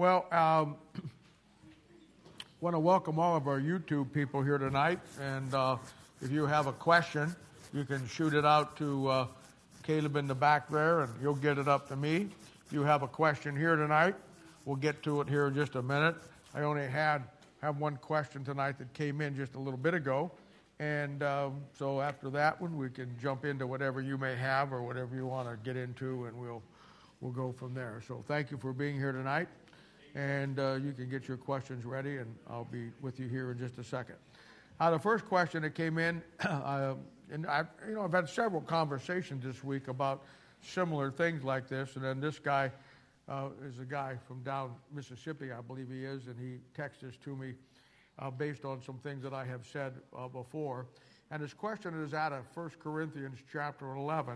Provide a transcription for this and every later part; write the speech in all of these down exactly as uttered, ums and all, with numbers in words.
Well, um, want to welcome all of our YouTube people here tonight. And uh, if you have a question, you can shoot it out to uh, Caleb in the back there, and he'll get it up to me. If you have a question here tonight, we'll get to it here in just a minute. I only had have one question tonight that came in just a little bit ago. And um, so after that one, we can jump into whatever you may have or whatever you want to get into, and we'll we'll go from there. So thank you for being here tonight. And uh, you can get your questions ready, and I'll be with you here in just a second. Uh, the first question that came in, uh, and I, you know, I've had several conversations this week about similar things like this, and then this guy uh, is a guy from down Mississippi, I believe he is, and he texted this to me uh, based on some things that I have said uh, before. And his question is out of First Corinthians chapter eleven,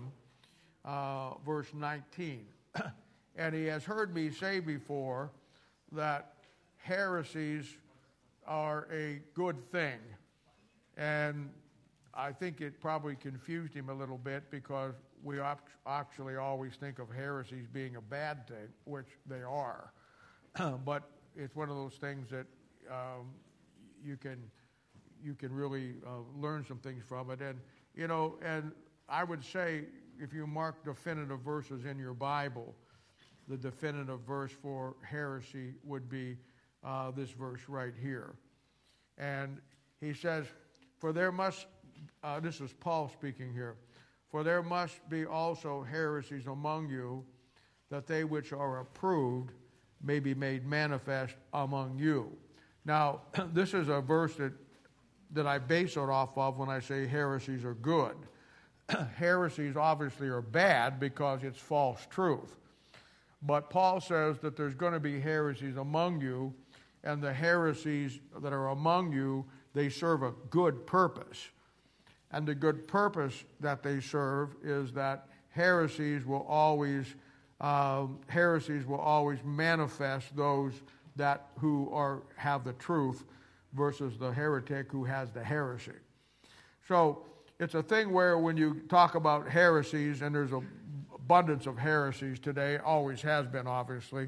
uh, verse nineteen. And he has heard me say before that heresies are a good thing. And I think it probably confused him a little bit because we actually always think of heresies being a bad thing, which they are. But it's one of those things that um, you can you can really uh, learn some things from it. And, you know, and I would say if you mark definitive verses in your Bible, the definitive verse for heresy would be uh, this verse right here. And he says, for there must, uh, this is Paul speaking here, for there must be also heresies among you, that they which are approved may be made manifest among you. Now, this is a verse that, that I base it off of when I say heresies are good. Heresies obviously are bad because it's false truth. But Paul says that there's going to be heresies among you, and the heresies that are among you, they serve a good purpose. And the good purpose that they serve is that heresies will always um, heresies will always manifest those that who are have the truth versus the heretic who has the heresy. So it's a thing where when you talk about heresies, and there's a abundance of heresies today, always has been, obviously.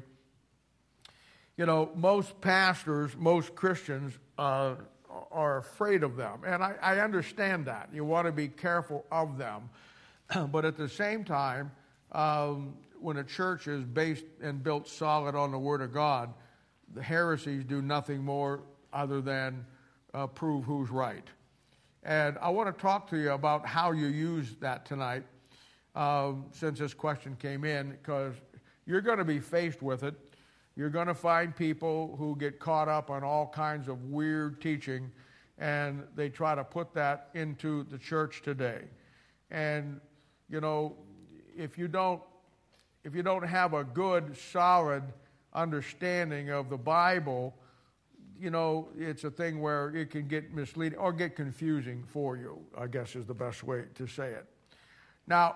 You know, most pastors, most Christians uh, are afraid of them. And I, I understand that. You want to be careful of them. But at the same time, um, when a church is based and built solid on the Word of God, the heresies do nothing more other than uh, prove who's right. And I want to talk to you about how you use that tonight. Um, since this question came in, because you're going to be faced with it. You're going to find people who get caught up on all kinds of weird teaching, and they try to put that into the church today. And, you know, if you don't, if you don't have a good, solid understanding of the Bible, you know, it's a thing where it can get misleading or get confusing for you, I guess is the best way to say it. Now,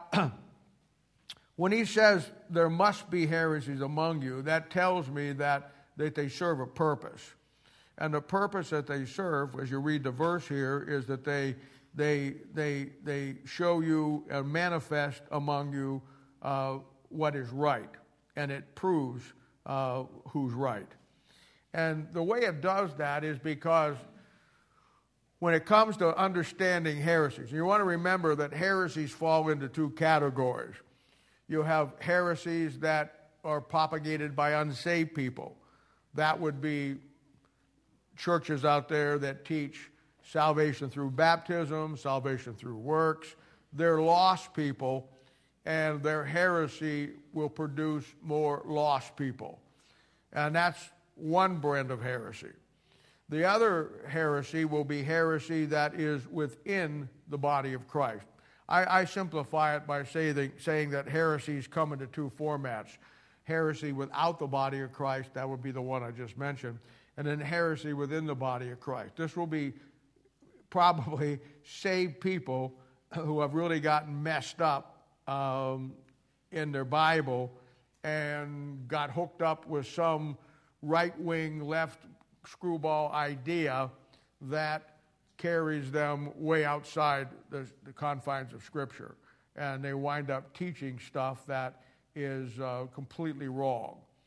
when he says there must be heresies among you, that tells me that, that they serve a purpose. And the purpose that they serve, as you read the verse here, is that they they they they show you and manifest among you uh, what is right, and it proves uh, who's right. And the way it does that is because when it comes to understanding heresies, you want to remember that heresies fall into two categories. You have heresies that are propagated by unsaved people. That would be churches out there that teach salvation through baptism, salvation through works. They're lost people, and their heresy will produce more lost people. And that's one brand of heresy. The other heresy will be heresy that is within the body of Christ. I, I simplify it by say the, saying that heresies come into two formats. Heresy without the body of Christ, that would be the one I just mentioned, and then heresy within the body of Christ. This will be probably saved people who have really gotten messed up um, in their Bible and got hooked up with some right-wing, left screwball idea that carries them way outside the, the confines of Scripture. And they wind up teaching stuff that is uh, completely wrong.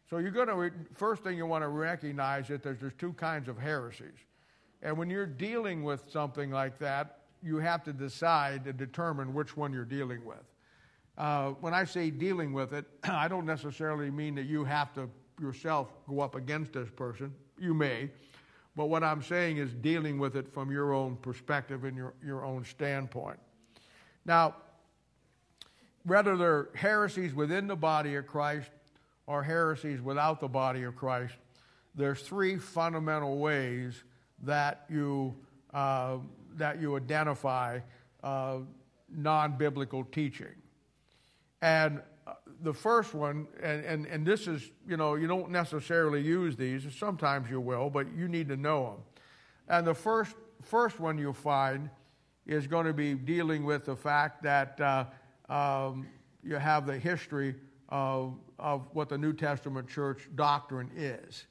So you're going to, re- first thing you want to recognize that there's, there's two kinds of heresies. And when you're dealing with something like that, you have to decide and determine which one you're dealing with. Uh, when I say dealing with it, I don't necessarily mean that you have to yourself go up against this person. You may. But what I'm saying is dealing with it from your own perspective and your, your own standpoint. Now, whether they're heresies within the body of Christ or heresies without the body of Christ, there's three fundamental ways that you uh, that you identify uh, non-biblical teaching. And the first one, and, and, and this is, you know, you don't necessarily use these. Sometimes you will, but you need to know them. And the first first one you'll find is going to be dealing with the fact that uh, um, you have the history of, of what the New Testament church doctrine is.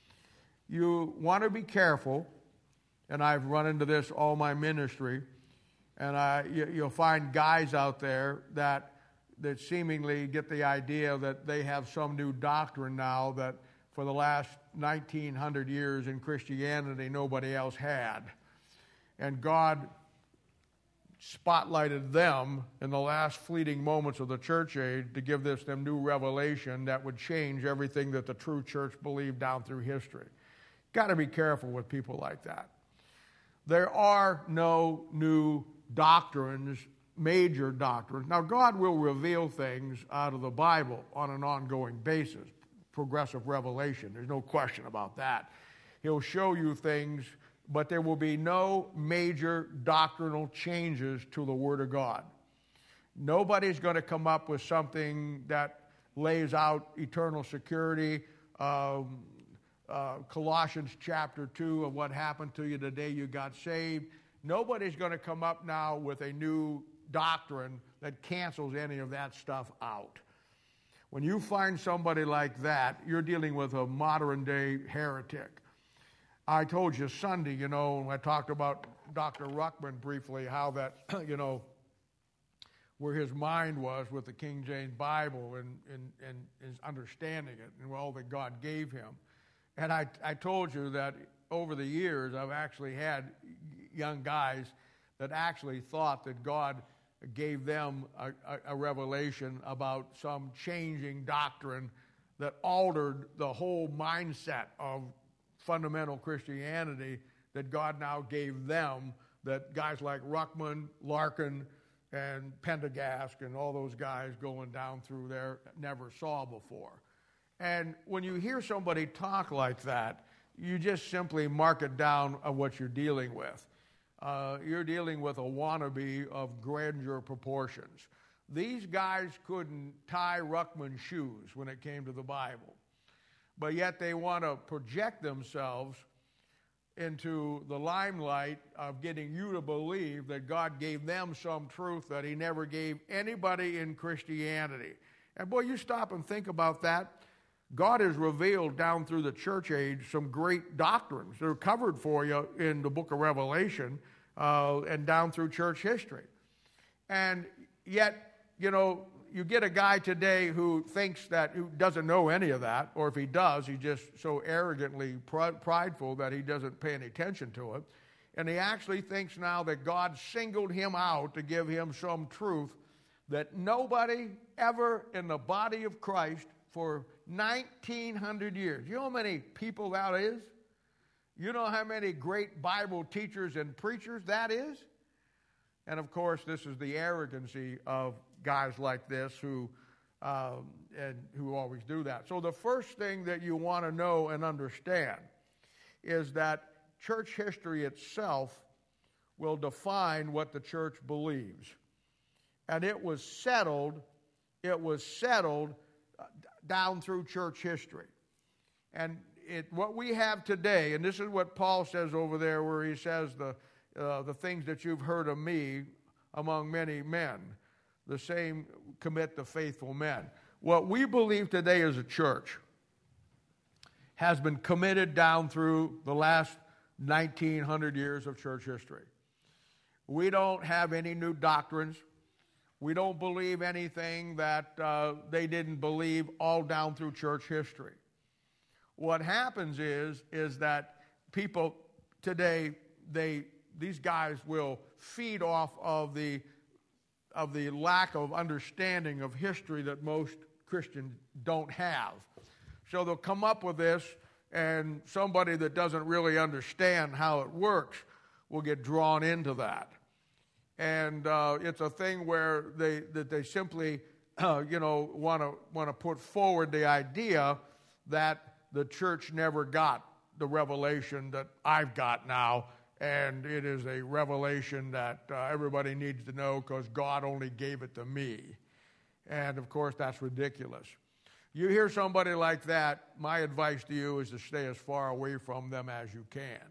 You want to be careful, and I've run into this all my ministry, and I, you, you'll find guys out there that that seemingly get the idea that they have some new doctrine now that for the last nineteen hundred years in Christianity nobody else had. And God spotlighted them in the last fleeting moments of the church age to give this them new revelation that would change everything that the true church believed down through history. Got to be careful with people like that. There are no new doctrines, major doctrines. Now, God will reveal things out of the Bible on an ongoing basis, progressive revelation. There's no question about that. He'll show you things, but there will be no major doctrinal changes to the Word of God. Nobody's going to come up with something that lays out eternal security, um, uh, Colossians chapter two of what happened to you the day you got saved. Nobody's going to come up now with a new doctrine that cancels any of that stuff out. When you find somebody like that, you're dealing with a modern-day heretic. I told you Sunday, you know, when I talked about Doctor Ruckman briefly, how that, you know, where his mind was with the King James Bible and, and, and his understanding it and all that God gave him. And I, I told you that over the years, I've actually had young guys that actually thought that God gave them a, a, a revelation about some changing doctrine that altered the whole mindset of fundamental Christianity that God now gave them, that guys like Ruckman, Larkin, and Pendergast and all those guys going down through there never saw before. And when you hear somebody talk like that, you just simply mark it down of what you're dealing with. Uh, you're dealing with a wannabe of grandeur proportions. These guys couldn't tie Ruckman's shoes when it came to the Bible, but yet they want to project themselves into the limelight of getting you to believe that God gave them some truth that he never gave anybody in Christianity. And boy, you stop and think about that. God has revealed down through the church age some great doctrines. They're covered for you in the book of Revelation uh, and down through church history. And yet, you know, you get a guy today who thinks that, who doesn't know any of that, or if he does, he's just so arrogantly prideful that he doesn't pay any attention to it. And he actually thinks now that God singled him out to give him some truth that nobody ever in the body of Christ for nineteen hundred years. You know how many people that is? You know how many great Bible teachers and preachers that is? And of course, this is the arrogancy of guys like this who um, and who always do that. So the first thing that you want to know and understand is that church history itself will define what the church believes. And it was settled, it was settled down through church history. And it, what we have today, and this is what Paul says over there where he says the, uh, the things that you've heard of me among many men, the same commit to faithful men. What we believe today as a church has been committed down through the last nineteen hundred years of church history. We don't have any new doctrines. We don't believe anything that uh, they didn't believe all down through church history. what happens is, is that people today, they these guys will feed off of the of the lack of understanding of history that most Christians don't have. So they'll come up with this, and somebody that doesn't really understand how it works will get drawn into that. And uh, it's a thing where they that they simply, uh, you know, want to want to put forward the idea that the church never got the revelation that I've got now, and it is a revelation that uh, everybody needs to know because God only gave it to me. And, of course, that's ridiculous. You hear somebody like that, my advice to you is to stay as far away from them as you can.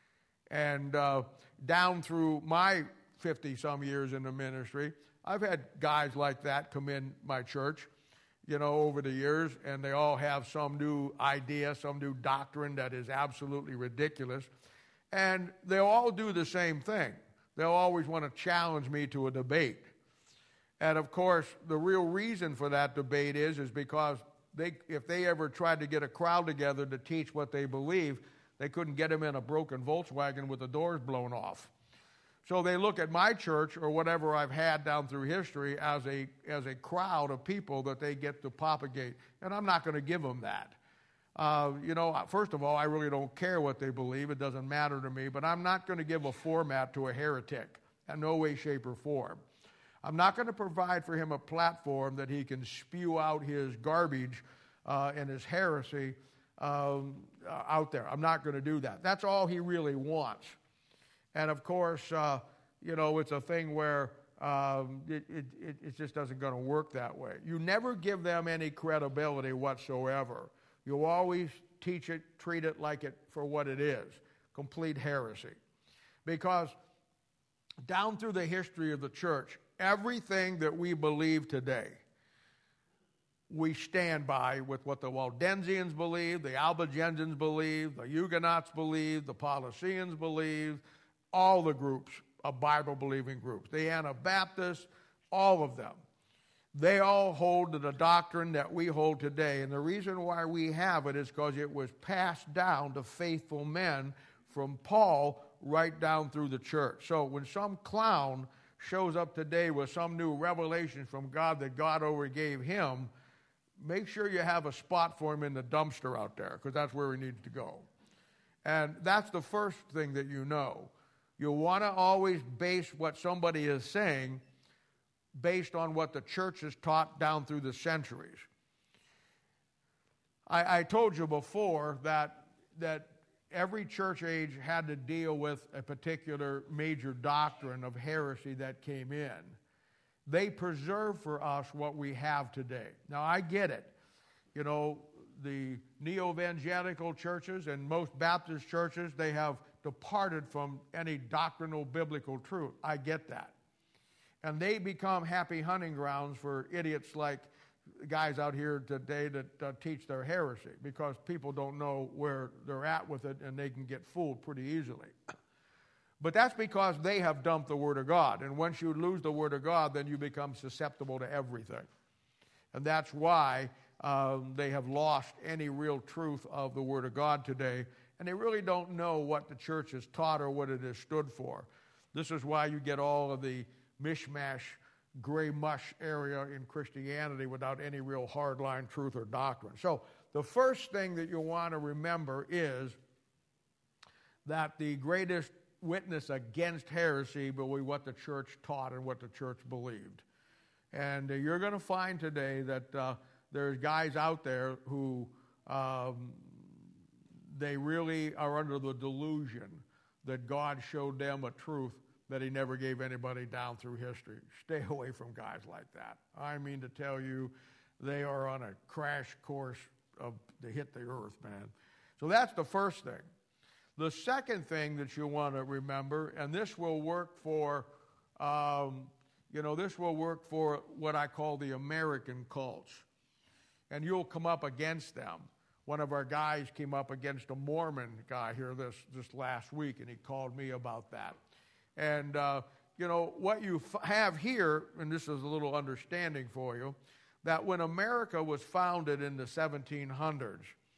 And uh, down through my fifty-some years in the ministry, I've had guys like that come in my church, you know, over the years, and they all have some new idea, some new doctrine that is absolutely ridiculous. And they'll all do the same thing. They'll always want to challenge me to a debate. And, of course, the real reason for that debate is, is because they, if they ever tried to get a crowd together to teach what they believe, they couldn't get them in a broken Volkswagen with the doors blown off. So they look at my church or whatever I've had down through history as a, as a crowd of people that they get to propagate. And I'm not going to give them that. Uh, you know, first of all, I really don't care what they believe. It doesn't matter to me. But I'm not going to give a format to a heretic in no way, shape, or form. I'm not going to provide for him a platform that he can spew out his garbage uh, and his heresy um, uh, out there. I'm not going to do that. That's all he really wants. And, of course, uh, you know, it's a thing where um, it, it, it just doesn't going to work that way. You never give them any credibility whatsoever. You always teach it, treat it like it for what it is, complete heresy. Because down through the history of the church, everything that we believe today, we stand by with what the Waldensians believe, the Albigensians believe, the Huguenots believe, the Paulicians believe, all the groups of Bible-believing groups, the Anabaptists, all of them. They all hold to the doctrine that we hold today. And the reason why we have it is because it was passed down to faithful men from Paul right down through the church. So when some clown shows up today with some new revelation from God that God already gave him, make sure you have a spot for him in the dumpster out there, because that's where he needs to go. And that's the first thing that you know. You want to always base what somebody is saying based on what the church has taught down through the centuries. I, I told you before that, that every church age had to deal with a particular major doctrine of heresy that came in. They preserve for us what we have today. Now, I get it. You know, the neo-evangelical churches and most Baptist churches, they have departed from any doctrinal biblical truth. I get that. And they become happy hunting grounds for idiots like guys out here today that uh, teach their heresy, because people don't know where they're at with it and they can get fooled pretty easily. But that's because they have dumped the Word of God. And once you lose the Word of God, then you become susceptible to everything. And that's why um, they have lost any real truth of the Word of God today. And they really don't know what the church has taught or what it has stood for. This is why you get all of the mishmash, gray mush area in Christianity without any real hardline truth or doctrine. So the first thing that you want to remember is that the greatest witness against heresy will be what the church taught and what the church believed. And uh, you're going to find today that uh, there's guys out there who um, they really are under the delusion that God showed them a truth that he never gave anybody down through history. Stay away from guys like that. I mean to tell you, they are on a crash course of, to hit the earth, man. So that's the first thing. The second thing that you want to remember, and this will work for, um, you know, this will work for what I call the American cults. And you'll come up against them. One of our guys came up against a Mormon guy here this, this last week, and he called me about that. And, uh, you know, what you f- have here, and this is a little understanding for you, that when America was founded in the seventeen hundreds,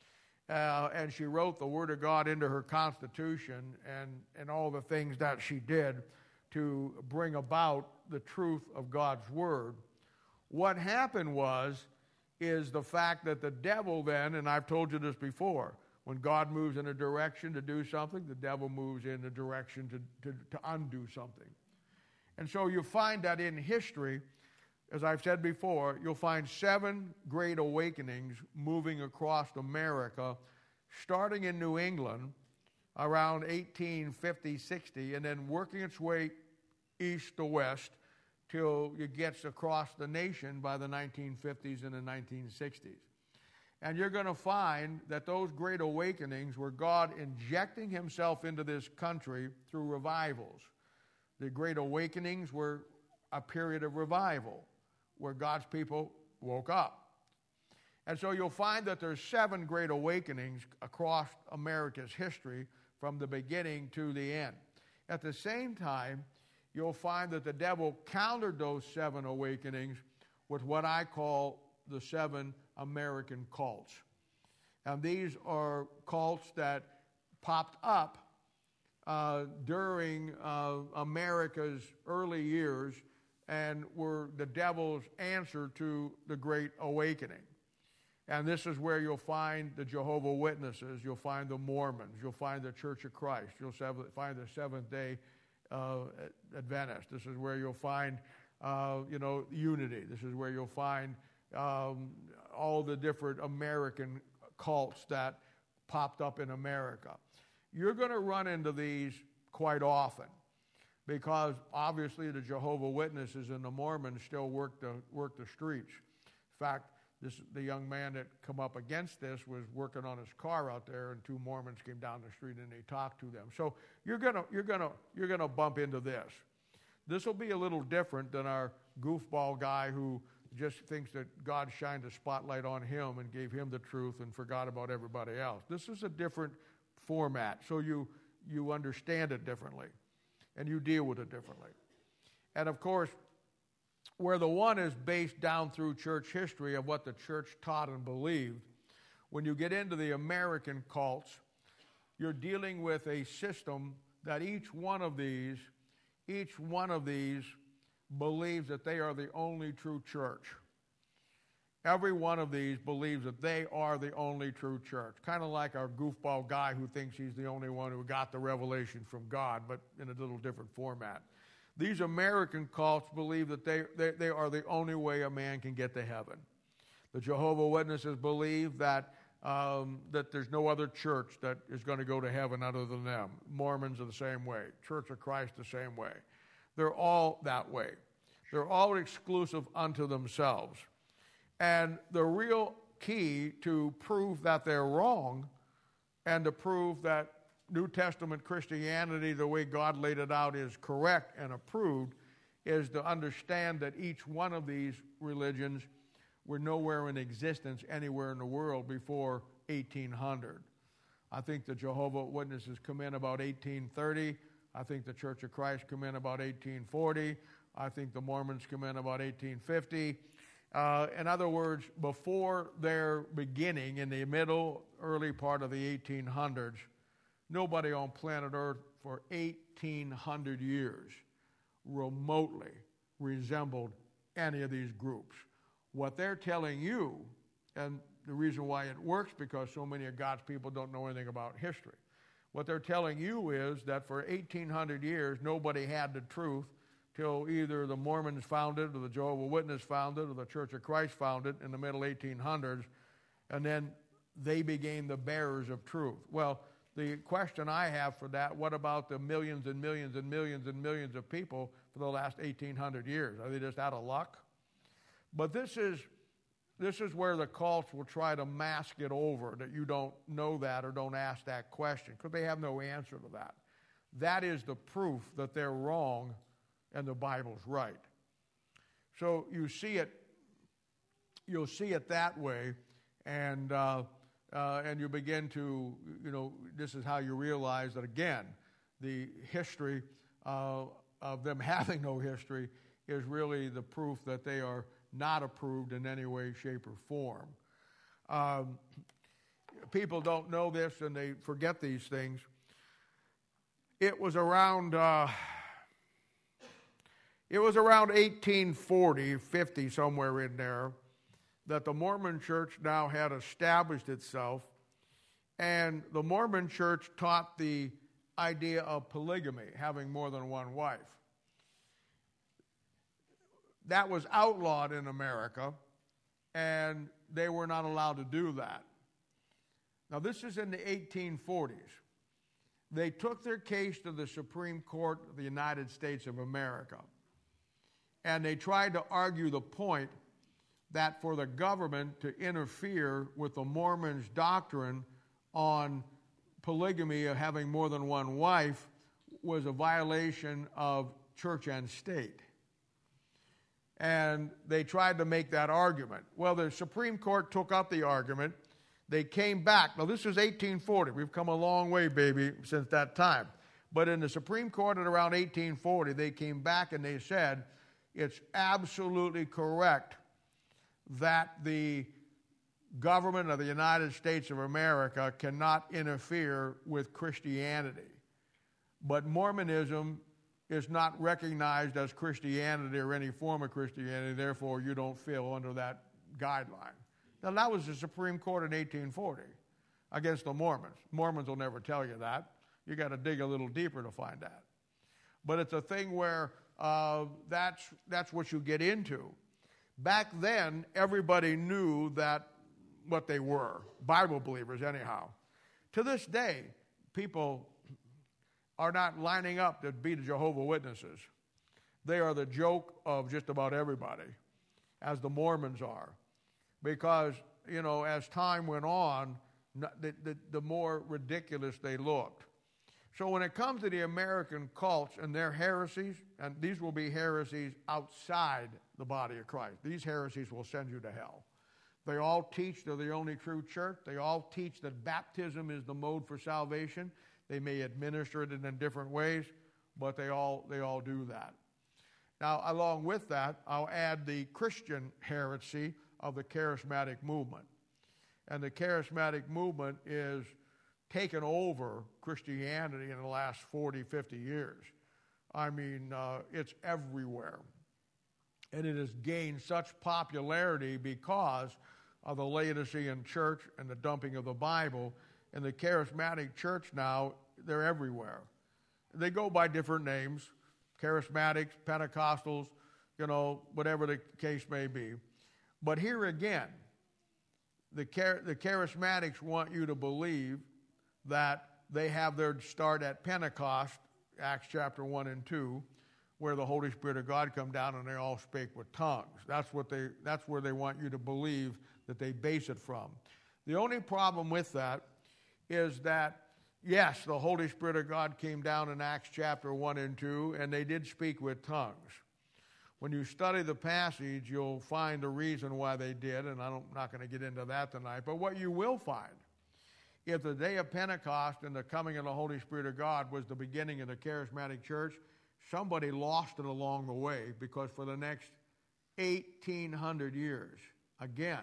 uh, and she wrote the Word of God into her Constitution and, and all the things that she did to bring about the truth of God's Word. What happened was, is the fact that the devil then, and I've told you this before, when God moves in a direction to do something, the devil moves in a direction to, to, to undo something. And so you find that in history, as I've said before, you'll find seven great awakenings moving across America, starting in New England around eighteen fifty, sixty, and then working its way east to west till it gets across the nation by the nineteen fifties and the nineteen sixties. And you're going to find that those great awakenings were God injecting himself into this country through revivals. The great awakenings were a period of revival where God's people woke up. And so you'll find that there's seven great awakenings across America's history from the beginning to the end. At the same time, you'll find that the devil countered those seven awakenings with what I call the seven American cults. And these are cults that popped up uh, during uh, America's early years and were the devil's answer to the Great Awakening. And this is where you'll find the Jehovah's Witnesses, you'll find the Mormons, you'll find the Church of Christ, you'll find the Seventh-day uh, Adventists. This is where you'll find, uh, you know, unity. This is where you'll find um, all the different American cults that popped up in America. You're going to run into these quite often because obviously the Jehovah's Witnesses and the Mormons still work the, work the streets. In fact, this, the young man that come up against this was working on his car out there, and two Mormons came down the street and they talked to them. So you're gonna you're gonna you're gonna bump into this. This will be a little different than our goofball guy who just thinks that God shined a spotlight on him and gave him the truth and forgot about everybody else. This is a different format, so you you understand it differently, and you deal with it differently. And of course, where the one is based down through church history of what the church taught and believed, when you get into the American cults, you're dealing with a system that each one of these, each one of these believes that they are the only true church. Every one of these believes that they are the only true church. Kind of like our goofball guy who thinks he's the only one who got the revelation from God, but in a little different format. These American cults believe that they, they, they are the only way a man can get to heaven. The Jehovah's Witnesses believe that, um, that there's no other church that is going to go to heaven other than them. Mormons are the same way. Church of Christ the same way. They're all that way. They're all exclusive unto themselves. And the real key to prove that they're wrong and to prove that New Testament Christianity, the way God laid it out, is correct and approved, is to understand that each one of these religions were nowhere in existence anywhere in the world before eighteen hundred. I think the Jehovah's Witnesses come in about eighteen thirty. I think the Church of Christ come in about eighteen forty. I think the Mormons come in about eighteen fifty. Uh, in other words, before their beginning in the middle, early part of the eighteen hundreds, nobody on planet Earth for eighteen hundred years remotely resembled any of these groups. What they're telling you, and the reason why it works because so many of God's people don't know anything about history, what they're telling you is that for eighteen hundred years, nobody had the truth till either the Mormons found it, or the Jehovah's Witnesses found it, or the Church of Christ found it in the middle eighteen hundreds, and then they became the bearers of truth. Well, the question I have for that, what about the millions and millions and millions and millions of people for the last eighteen hundred years? Are they just out of luck? But this is, this is where the cults will try to mask it over, that you don't know that or don't ask that question, because they have no answer to that. That is the proof that they're wrong and the Bible's right. So you see it, you'll see it that way, and uh, uh, and you begin to, you know, this is how you realize that, again, the history uh, of them having no history is really the proof that they are not approved in any way, shape, or form. Um, people don't know this and they forget these things. It was around uh, it was around eighteen forty, fifty, somewhere in there, that the Mormon Church now had established itself, and the Mormon Church taught the idea of polygamy, having more than one wife. That was outlawed in America, and they were not allowed to do that. Now, this is in the eighteen forties. They took their case to the Supreme Court of the United States of America, and they tried to argue the point that for the government to interfere with the Mormons' doctrine on polygamy of having more than one wife was a violation of church and state. And they tried to make that argument. Well, the Supreme Court took up the argument. They came back. Now, this is eighteen forty. We've come a long way, baby, since that time. But in the Supreme Court at around eighteen forty, they came back and they said it's absolutely correct that the government of the United States of America cannot interfere with Christianity. But Mormonism is not recognized as Christianity or any form of Christianity, therefore you don't fall under that guideline. Now, that was the Supreme Court in eighteen forty against the Mormons. Mormons will never tell you that. You got to dig a little deeper to find that. But it's a thing where uh, that's, that's what you get into. Back then, everybody knew that what they were, Bible believers anyhow. To this day, people are not lining up to be the Jehovah's Witnesses. They are the joke of just about everybody, as the Mormons are. Because, you know, as time went on, the, the, the more ridiculous they looked. So when it comes to the American cults and their heresies, and these will be heresies outside the body of Christ. These heresies will send you to hell. They all teach they're the only true church. They all teach that baptism is the mode for salvation. They may administer it in different ways, but they all, they all do that. Now, along with that, I'll add the Christian heresy of the charismatic movement. And the charismatic movement is taken over Christianity in the last forty, fifty years. I mean, uh, it's everywhere. And it has gained such popularity because of the Laodicean church and the dumping of the Bible. And the charismatic church now, they're everywhere. They go by different names, charismatics, Pentecostals, you know, whatever the case may be. But here again, the, char- the charismatics want you to believe that they have their start at Pentecost, Acts chapter one and two, where the Holy Spirit of God come down and they all spake with tongues. That's what they, that's where they want you to believe that they base it from. The only problem with that is that, yes, the Holy Spirit of God came down in Acts chapter one and two, and they did speak with tongues. When you study the passage, you'll find the reason why they did, and I'm not going to get into that tonight. But what you will find, if the day of Pentecost and the coming of the Holy Spirit of God was the beginning of the charismatic church, somebody lost it along the way, because for the next eighteen hundred years, again,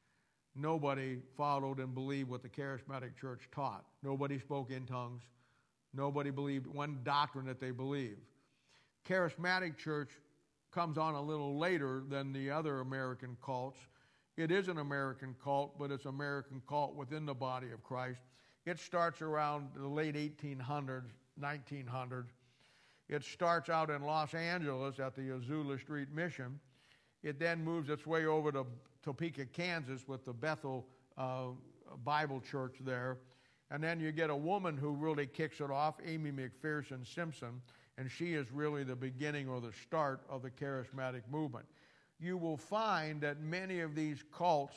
nobody followed and believed what the charismatic church taught. Nobody spoke in tongues. Nobody believed one doctrine that they believed. Charismatic church comes on a little later than the other American cults. It is an American cult, but it's an American cult within the body of Christ. It starts around the late eighteen hundreds, nineteen hundreds. It starts out in Los Angeles at the Azusa Street Mission. It then moves its way over to Topeka, Kansas with the Bethel uh, Bible Church there. And then you get a woman who really kicks it off, Amy McPherson Simpson, and she is really the beginning or the start of the charismatic movement. You will find that many of these cults,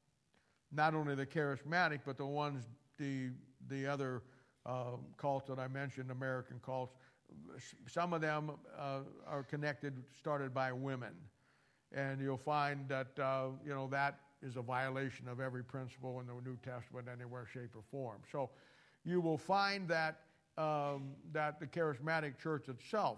not only the charismatic, but the ones, the, the other uh, cults that I mentioned, American cults, some of them uh, are connected, started by women. And you'll find that, uh, you know, that is a violation of every principle in the New Testament anywhere, shape, or form. So you will find that um, that the charismatic church itself,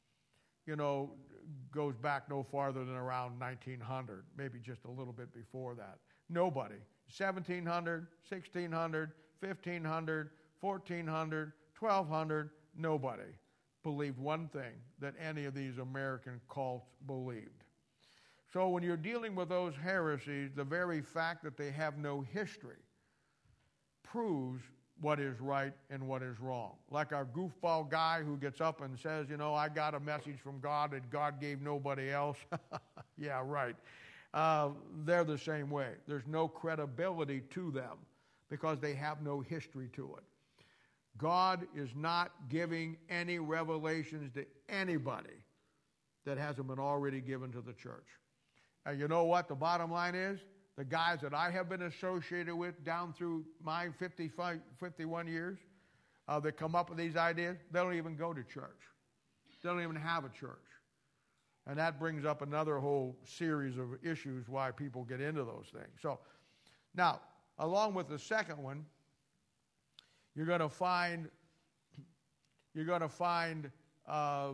you know, goes back no farther than around nineteen hundred, maybe just a little bit before that. Nobody seventeen hundred, sixteen hundred, fifteen hundred, fourteen hundred, twelve hundred, nobody believed one thing that any of these American cults believed. So when you're dealing with those heresies, the very fact that they have no history proves what is right and what is wrong. Like our goofball guy who gets up and says, you know, I got a message from God that God gave nobody else. Yeah, right. Uh, they're the same way. There's no credibility to them because they have no history to it. God is not giving any revelations to anybody that hasn't been already given to the church. And you know what the bottom line is? The guys that I have been associated with down through my fifty-five, fifty-one years uh, that come up with these ideas, they don't even go to church. They don't even have a church. And that brings up another whole series of issues why people get into those things. So now, along with the second one, you're going to find you're going to find uh,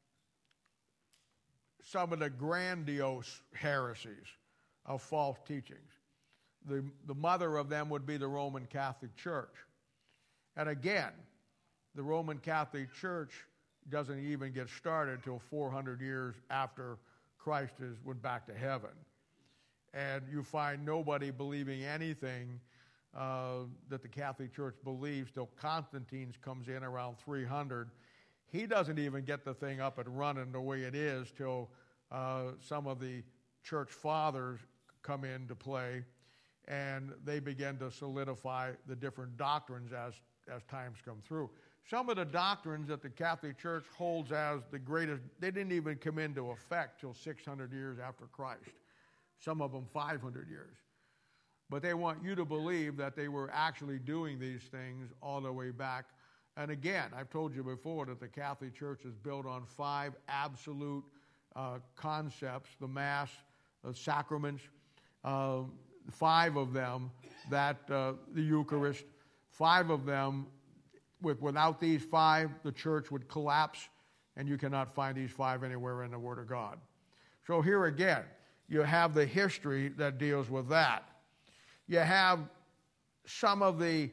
some of the grandiose heresies of false teachings. The, the mother of them would be the Roman Catholic Church. And again, the Roman Catholic Church doesn't even get started until four hundred years after Christ is went back to heaven. And you find nobody believing anything uh, that the Catholic Church believes till Constantine comes in around three hundred. He doesn't even get the thing up and running the way it is till uh, some of the church fathers come into play, and they begin to solidify the different doctrines as, as times come through. Some of the doctrines that the Catholic Church holds as the greatest, they didn't even come into effect till six hundred years after Christ. Some of them five hundred years. But they want you to believe that they were actually doing these things all the way back. And again, I've told you before that the Catholic Church is built on five absolute uh, concepts, the Mass, the sacraments, uh, five of them, that uh, the Eucharist, five of them. With, without these five, the church would collapse, and you cannot find these five anywhere in the Word of God. So here again, you have the history that deals with that. You have some of the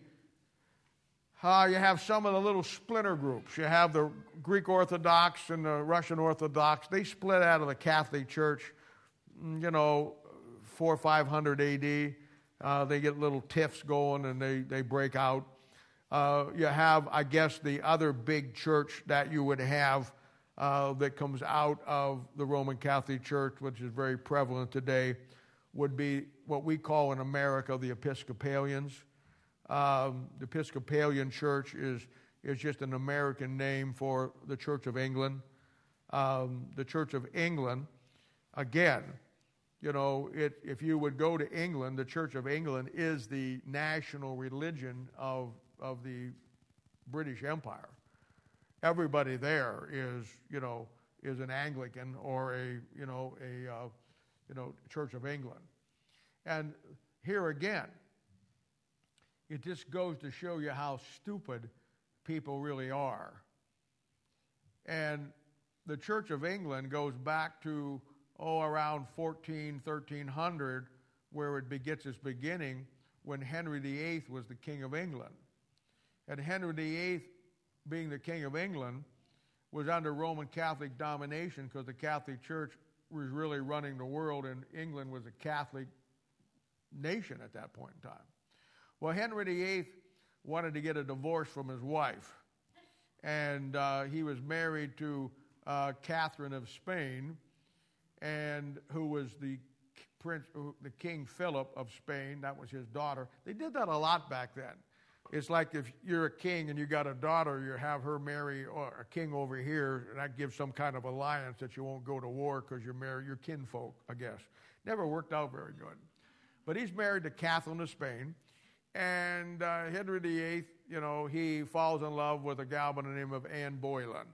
uh, you have some of the little splinter groups. You have the Greek Orthodox and the Russian Orthodox. They split out of the Catholic Church, you know, four or five hundred A D. Uh, they get little tiffs going, and they, they break out. Uh, you have, I guess, the other big church that you would have uh, that comes out of the Roman Catholic Church, which is very prevalent today, would be what we call in America the Episcopalians. Um, the Episcopalian Church is, is just an American name for the Church of England. Um, the Church of England, again, you know, it, if you would go to England, the Church of England is the national religion of of the British Empire. Everybody there is, you know, is an Anglican or a, you know, a, uh, you know, Church of England. And here again, it just goes to show you how stupid people really are. And the Church of England goes back to, oh, around fourteen, thirteen hundred, where it gets its beginning when Henry the Eighth was the King of England. And Henry the Eighth, being the King of England, was under Roman Catholic domination because the Catholic Church was really running the world, and England was a Catholic nation at that point in time. Well, Henry the Eighth wanted to get a divorce from his wife, and uh, he was married to uh, Catherine of Spain, and who was the Prince, the King Philip of Spain. That was his daughter. They did that a lot back then. It's like if you're a king and you got a daughter, you have her marry a king over here, and that gives some kind of alliance that you won't go to war because you're married, you're kinfolk, I guess. Never worked out very good. But he's married to Catherine of Spain, and uh, Henry the Eighth, you know, he falls in love with a gal by the name of Anne Boleyn.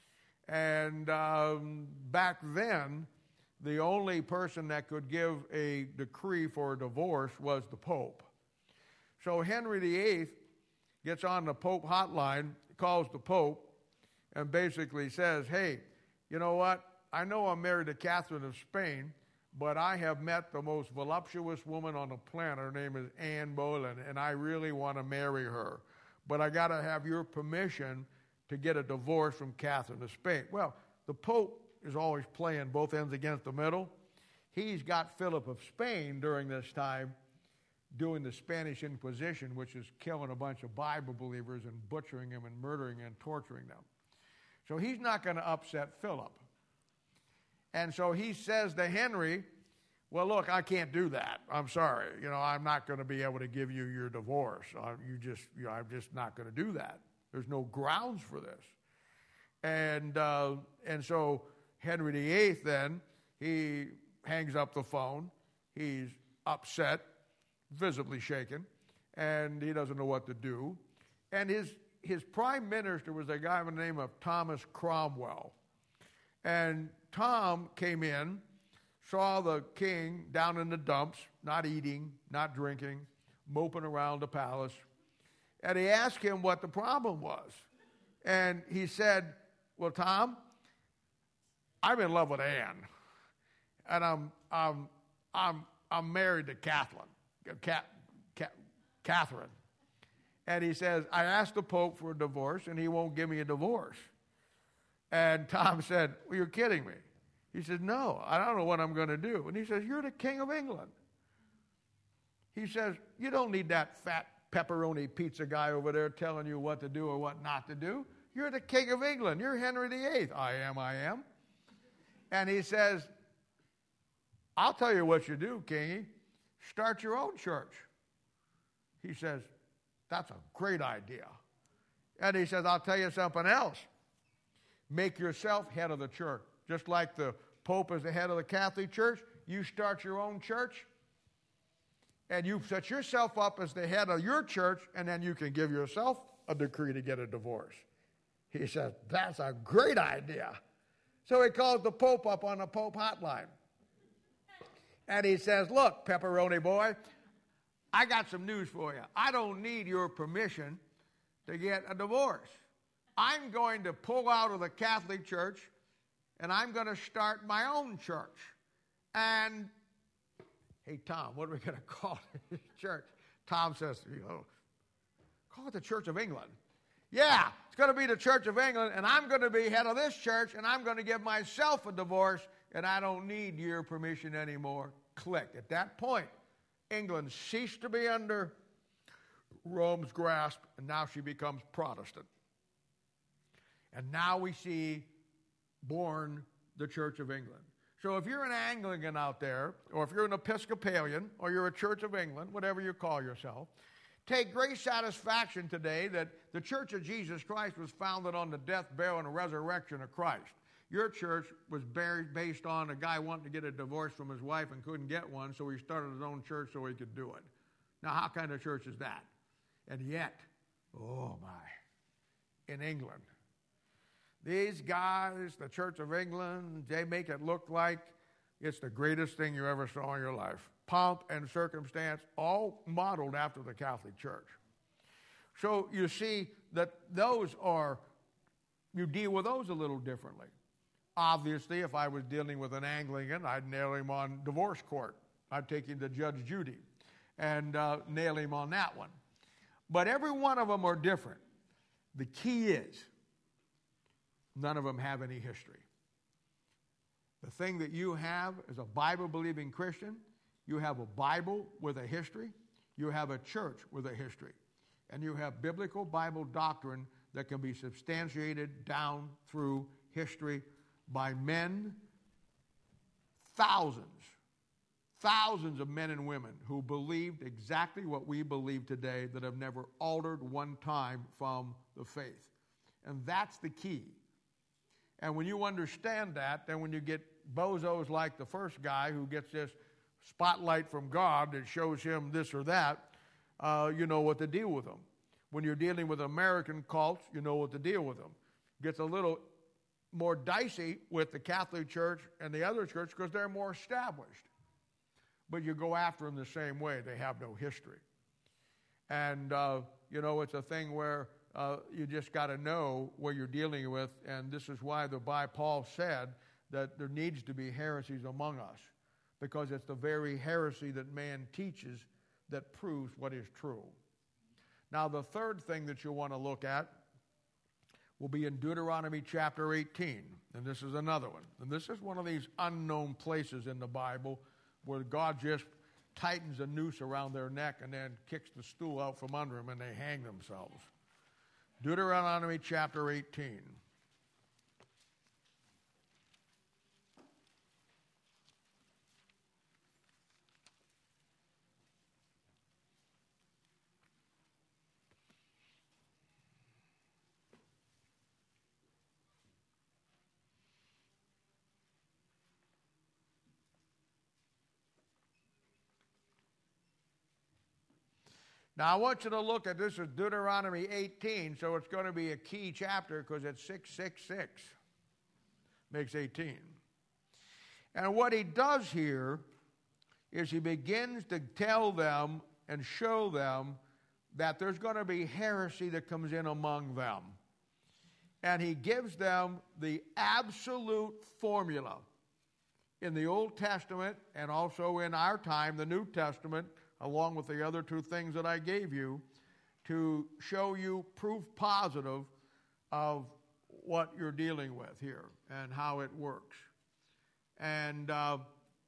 And um, back then, the only person that could give a decree for a divorce was the Pope. So Henry the Eighth gets on the Pope hotline, calls the Pope, and basically says, hey, you know what? I know I'm married to Catherine of Spain, but I have met the most voluptuous woman on the planet. Her name is Anne Boleyn, and I really want to marry her. But I got to have your permission to get a divorce from Catherine of Spain. Well, the Pope is always playing both ends against the middle. He's got Philip of Spain during this time doing the Spanish Inquisition, which is killing a bunch of Bible believers and butchering them and murdering and torturing them. So he's not going to upset Philip. And so he says to Henry, well, look, I can't do that. I'm sorry. You know, I'm not going to be able to give you your divorce. Uh, you just, you know, I'm just not going to do that. There's no grounds for this. And uh, and so Henry the Eighth then, he hangs up the phone. He's upset, visibly shaken, and he doesn't know what to do. And his his prime minister was a guy by the name of Thomas Cromwell. And Tom came in, saw the king down in the dumps, not eating, not drinking, moping around the palace. And he asked him what the problem was. And he said, well, Tom, I'm in love with Anne. And I'm I'm I'm I'm married to Catherine. Catherine. And he says, I asked the Pope for a divorce, and he won't give me a divorce. And Tom said, well, you're kidding me. He said, no, I don't know what I'm going to do. And he says, you're the King of England. He says, you don't need that fat pepperoni pizza guy over there telling you what to do or what not to do. You're the King of England. You're Henry the Eighth. I am, I am. And he says, I'll tell you what you do, Kingy. Start your own church. He says, that's a great idea. And he says, I'll tell you something else. Make yourself head of the church. Just like the Pope is the head of the Catholic Church, you start your own church, and you set yourself up as the head of your church, and then you can give yourself a decree to get a divorce. He says, that's a great idea. So he calls the Pope up on the Pope hotline. And he says, look, pepperoni boy, I got some news for you. I don't need your permission to get a divorce. I'm going to pull out of the Catholic Church, and I'm going to start my own church. And, hey, Tom, what are we going to call this church? Tom says, you know, call it the Church of England. Yeah, it's going to be the Church of England, and I'm going to be head of this church, and I'm going to give myself a divorce, and I don't need your permission anymore. Click. At that point, England ceased to be under Rome's grasp, and now she becomes Protestant. And now we see born the Church of England. So if you're an Anglican out there, or if you're an Episcopalian, or you're a Church of England, whatever you call yourself, take great satisfaction today that the Church of Jesus Christ was founded on the death, burial, and resurrection of Christ. Your church was buried based on a guy wanting to get a divorce from his wife and couldn't get one, so he started his own church so he could do it. Now, how kind of church is that? And yet, oh my, in England, these guys, the Church of England, they make it look like it's the greatest thing you ever saw in your life. Pomp and circumstance, all modeled after the Catholic Church. So you see that those are, you deal with those a little differently. Obviously, if I was dealing with an Anglican, I'd nail him on divorce court. I'd take him to Judge Judy and uh, nail him on that one. But every one of them are different. The key is, none of them have any history. The thing that you have as a Bible-believing Christian, you have a Bible with a history, you have a church with a history, and you have biblical Bible doctrine that can be substantiated down through history by men, thousands, thousands of men and women who believed exactly what we believe today that have never altered one time from the faith. And that's the key. And when you understand that, then when you get bozos like the first guy who gets this spotlight from God that shows him this or that, uh, you know what to deal with them. When you're dealing with American cults, you know what to deal with them. Gets a little more dicey with the Catholic Church and the other church because they're more established. But you go after them the same way. They have no history. And, uh, you know, it's a thing where uh, you just got to know what you're dealing with. And this is why the by Paul said that there needs to be heresies among us. because it's the very heresy that man teaches that proves what is true. Now, the third thing that you'll want to look at will be in Deuteronomy chapter eighteen. And this is another one. And this is one of these unknown places in the Bible where God just tightens a noose around their neck and then kicks the stool out from under them and they hang themselves. Deuteronomy chapter eighteen. Now, I want you to look at this as Deuteronomy eighteen, so it's going to be a key chapter because it's six six six. Makes eighteen. And what he does here is he begins to tell them and show them that there's going to be heresy that comes in among them. And he gives them the absolute formula in the Old Testament and also in our time, the New Testament, along with the other two things that I gave you, to show you proof positive of what you're dealing with here and how it works. And uh,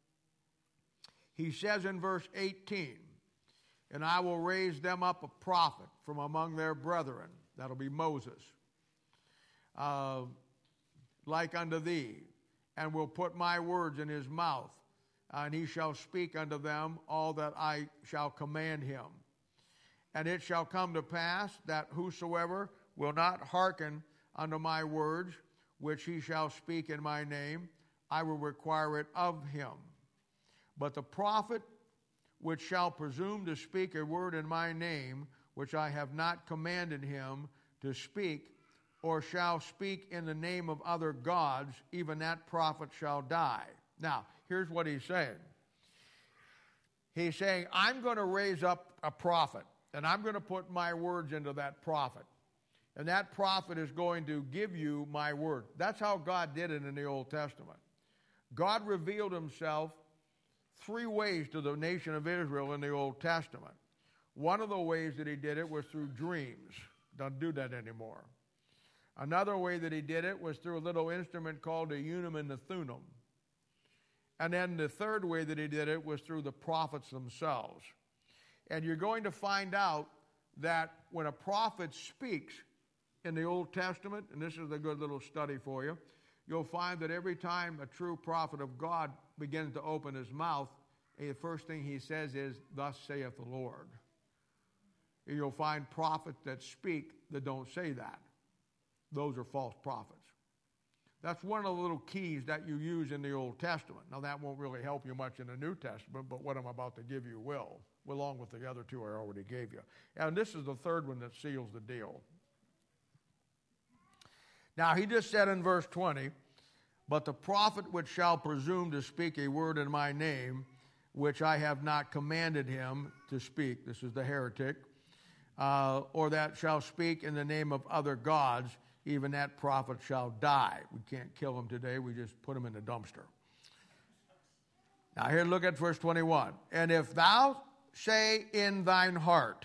he says in verse eighteen, and I will raise them up a prophet from among their brethren. That'll be Moses. Uh, like unto thee, and will put my words in his mouth, and he shall speak unto them all that I shall command him. And it shall come to pass that whosoever will not hearken unto my words, which he shall speak in my name, I will require it of him. But the prophet which shall presume to speak a word in my name, which I have not commanded him to speak, or shall speak in the name of other gods, even that prophet shall die. Now, here's what he's saying. He's saying, I'm going to raise up a prophet, and I'm going to put my words into that prophet. And that prophet is going to give you my word. That's how God did it in the Old Testament. God revealed himself three ways to the nation of Israel in the Old Testament. One of the ways that he did it was through dreams. Doesn't do that anymore. Another way that he did it was through a little instrument called a Urim and a Thummim. And then the third way that he did it was through the prophets themselves. And you're going to find out that when a prophet speaks in the Old Testament, and this is a good little study for you, you'll find that every time a true prophet of God begins to open his mouth, the first thing he says is, thus saith the Lord. And you'll find prophets that speak that don't say that. Those are false prophets. That's one of the little keys that you use in the Old Testament. Now, that won't really help you much in the New Testament, but what I'm about to give you will, along with the other two I already gave you. And this is the third one that seals the deal. Now, he just said in verse twenty, but the prophet which shall presume to speak a word in my name, which I have not commanded him to speak, this is the heretic, uh, or that shall speak in the name of other gods, even that prophet shall die. We can't kill him today. We just put him in the dumpster. Now here, look at verse twenty-one. And if thou say in thine heart,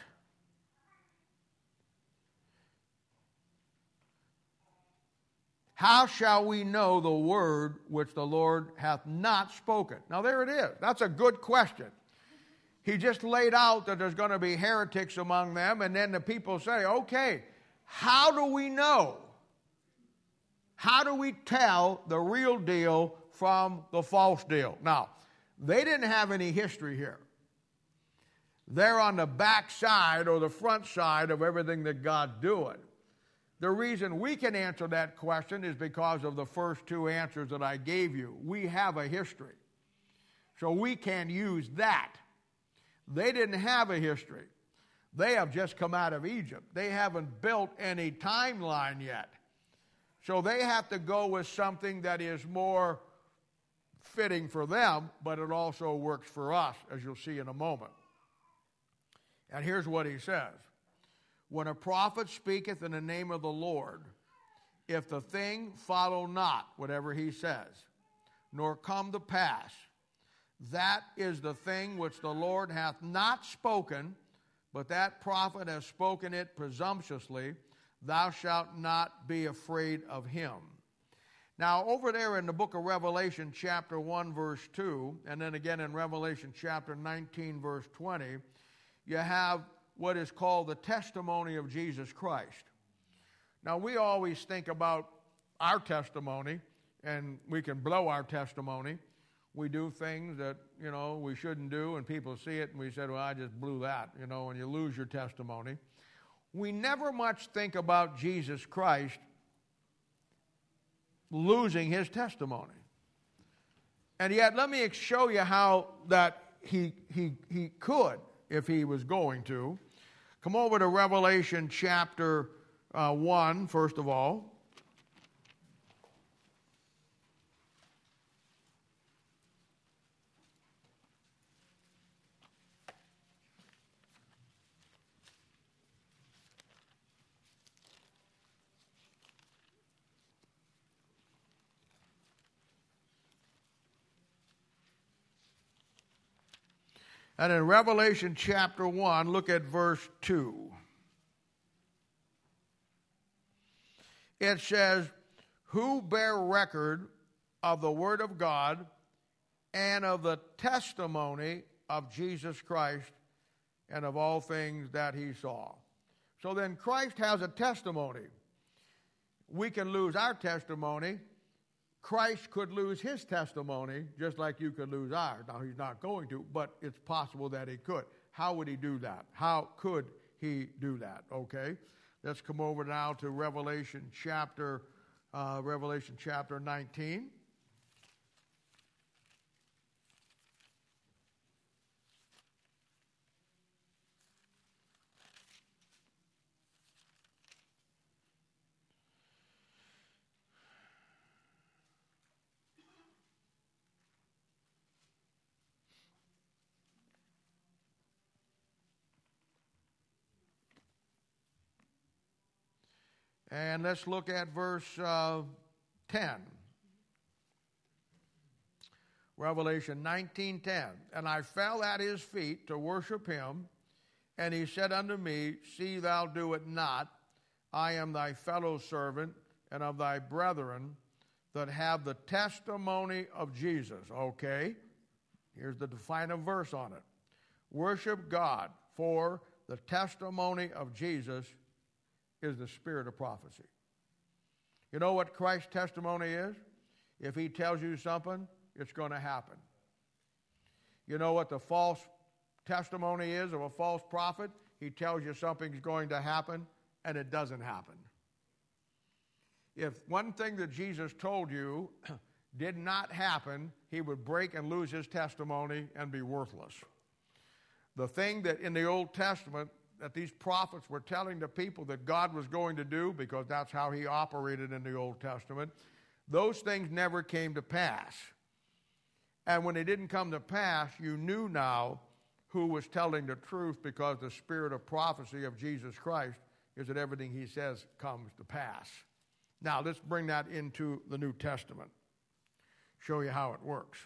how shall we know the word which the Lord hath not spoken? Now there it is. That's a good question. He just laid out that there's going to be heretics among them, and then the people say, okay, how do we know? How do we tell the real deal from the false deal? Now, they didn't have any history here. They're on the back side or the front side of everything that God's doing. The reason we can answer that question is because of the first two answers that I gave you. We have a history. So we can use that. They didn't have a history. They have just come out of Egypt. They haven't built any timeline yet. So they have to go with something that is more fitting for them, but it also works for us, as you'll see in a moment. And here's what he says. When a prophet speaketh in the name of the Lord, if the thing follow not, whatever he says, nor come to pass, that is the thing which the Lord hath not spoken, but that prophet has spoken it presumptuously. Thou shalt not be afraid of him. Now, over there in the book of Revelation, chapter one, verse two, and then again in Revelation chapter nineteen, verse twenty, you have what is called the testimony of Jesus Christ. Now, we always think about our testimony, and we can blow our testimony. We do things that, you know, we shouldn't do, and people see it, and we said, well, I just blew that, you know, and you lose your testimony. We never much think about Jesus Christ losing his testimony. And yet, let me show you how that he, he, he could, if he was going to. Come over to Revelation chapter uh, one, first of all. And in Revelation chapter one, look at verse two. It says, who bear record of the word of God and of the testimony of Jesus Christ and of all things that he saw. So then Christ has a testimony. We can lose our testimony. Christ could lose his testimony just like you could lose ours. Now, he's not going to, but it's possible that he could. How would he do that? How could he do that? Okay, let's come over now to Revelation chapter, uh, Revelation chapter nineteen. And let's look at verse uh, ten. Revelation nineteen ten. And I fell at his feet to worship him, and he said unto me, see thou do it not. I am thy fellow servant and of thy brethren that have the testimony of Jesus. Okay, here's the defining verse on it. Worship God, for the testimony of Jesus is the spirit of prophecy. You know what Christ's testimony is? If he tells you something, it's going to happen. You know what the false testimony is of a false prophet? He tells you something's going to happen, and it doesn't happen. If one thing that Jesus told you did not happen, he would break and lose his testimony and be worthless. The thing that in the Old Testament that these prophets were telling the people that God was going to do, because that's how he operated in the Old Testament, those things never came to pass. And when they didn't come to pass, you knew now who was telling the truth, because the spirit of prophecy of Jesus Christ is that everything he says comes to pass. Now, let's bring that into the New Testament. Show you how it works.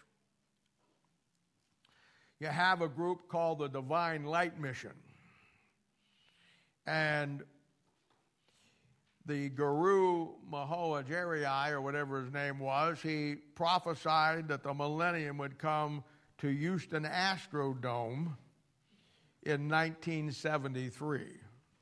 You have a group called the Divine Light Mission. And the Guru Mahojari, or whatever his name was, he prophesied that the millennium would come to Houston Astrodome in nineteen seventy-three.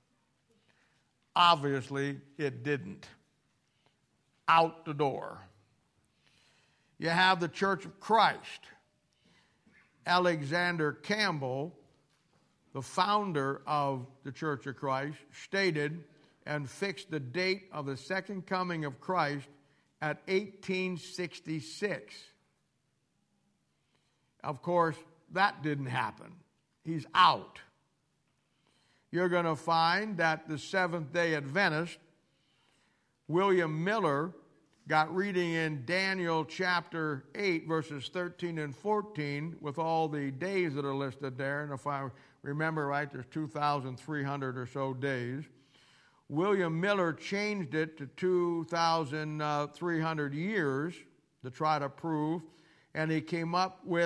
Obviously, it didn't. Out the door. You have the Church of Christ. Alexander Campbell, the founder of the Church of Christ, stated and fixed the date of the second coming of Christ at eighteen sixty-six. Of course, that didn't happen. He's out. You're going to find that the Seventh-day Adventist, William Miller, got reading in Daniel chapter eight, verses thirteen and fourteen, with all the days that are listed there. And if I remember right, there's two thousand three hundred or so days. William Miller changed it to two thousand three hundred years to try to prove, and he came up with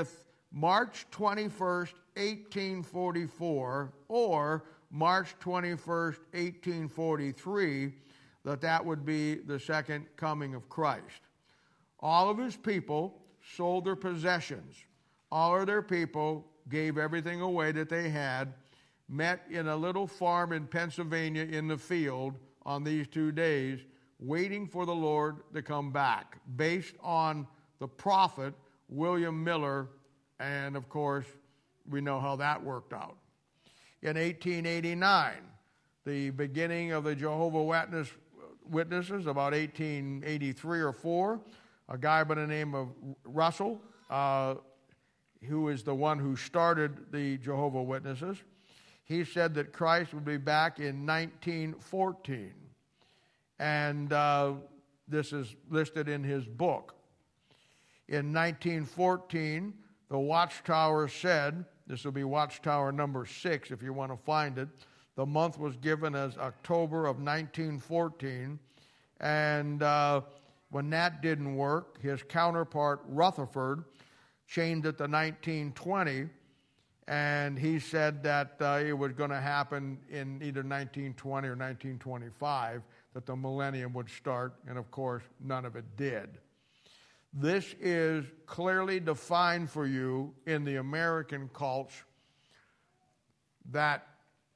March twenty-first, eighteen forty-four, or March twenty-first, eighteen forty-three, that that would be the second coming of Christ. All of his people sold their possessions. All of their people gave everything away that they had, met in a little farm in Pennsylvania in the field on these two days, waiting for the Lord to come back, based on the prophet William Miller, and of course, we know how that worked out. In eighteen eighty-nine, the beginning of the Jehovah's Witness, Witnesses, about eighteen eighty-three or four, a guy by the name of Russell, uh, who is the one who started the Jehovah's Witnesses, he said that Christ would be back in nineteen fourteen. And uh, this is listed in his book. In nineteen fourteen, the Watchtower said, this will be Watchtower number six if you want to find it, the month was given as October of nineteen fourteen, and uh, when that didn't work, his counterpart Rutherford changed it to nineteen twenty, and he said that uh, it was going to happen in either nineteen twenty or nineteen twenty-five, that the millennium would start, and of course, none of it did. This is clearly defined for you in the American cults, that,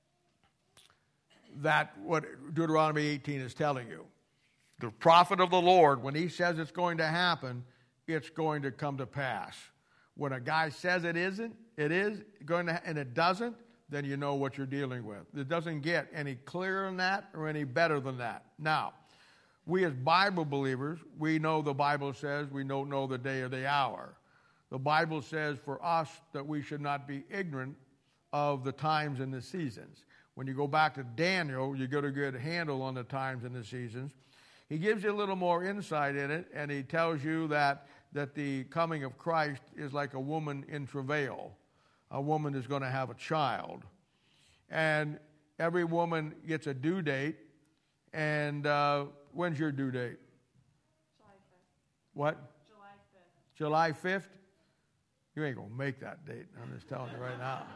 that what Deuteronomy eighteen is telling you. The prophet of the Lord, when he says it's going to happen, it's going to come to pass. When a guy says it isn't, it is going to, and it doesn't, then you know what you're dealing with. It doesn't get any clearer than that or any better than that. Now, we as Bible believers, we know the Bible says we don't know the day or the hour. The Bible says for us that we should not be ignorant of the times and the seasons. When you go back to Daniel, you get a good handle on the times and the seasons. He gives you a little more insight in it, and he tells you that, that the coming of Christ is like a woman in travail. A woman is going to have a child. And every woman gets a due date, and uh, when's your due date? July fifth. What? July fifth. July fifth? You ain't going to make that date. I'm just telling you right now.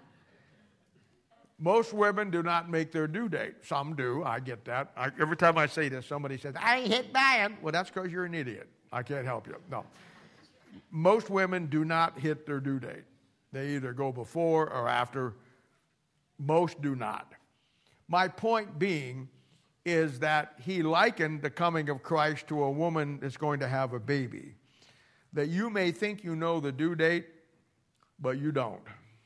Most women do not make their due date. Some do. I get that. I, every time I say this, somebody says, I ain't hit buying. Well, that's because you're an idiot. I can't help you. No. Most women do not hit their due date. They either go before or after. Most do not. My point being is that he likened the coming of Christ to a woman that's going to have a baby. That you may think you know the due date, but you don't.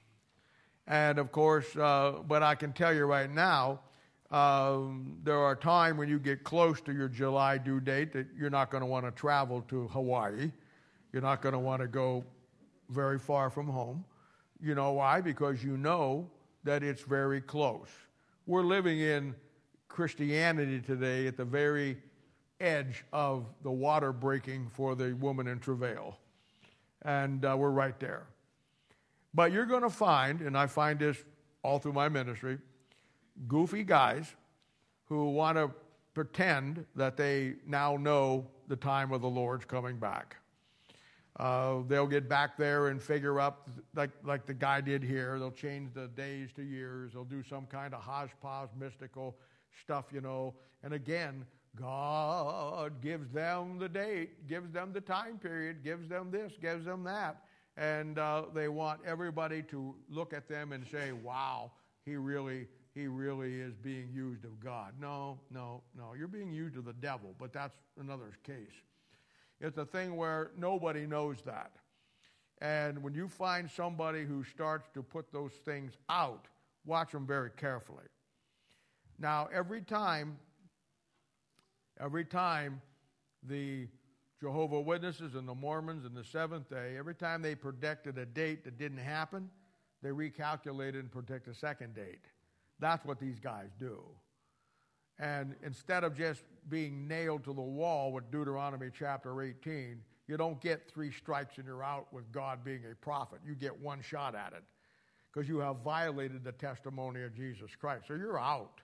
And of course, uh, but I can tell you right now, um, there are times when you get close to your July due date that you're not going to want to travel to Hawaii. You're not going to want to go very far from home. You know why? Because you know that it's very close. We're living in Christianity today at the very edge of the water breaking for the woman in travail. And uh, we're right there. But you're going to find, and I find this all through my ministry, goofy guys who want to pretend that they now know the time of the Lord's coming back. Uh, they'll get back there and figure up, like, like the guy did here, they'll change the days to years, they'll do some kind of hodgepodge mystical stuff, you know. And again, God gives them the date, gives them the time period, gives them this, gives them that. And uh, they want everybody to look at them and say, wow, he really, he really is being used of God. No, no, no. You're being used of the devil, but that's another case. It's a thing where nobody knows that. And when you find somebody who starts to put those things out, watch them very carefully. Now, every time, every time the Jehovah's Witnesses and the Mormons and the Seventh Day, every time they predicted a date that didn't happen, they recalculated and predict a second date. That's what these guys do. And instead of just being nailed to the wall with Deuteronomy chapter eighteen, you don't get three strikes and you're out with God being a prophet. You get one shot at it because you have violated the testimony of Jesus Christ. So you're out.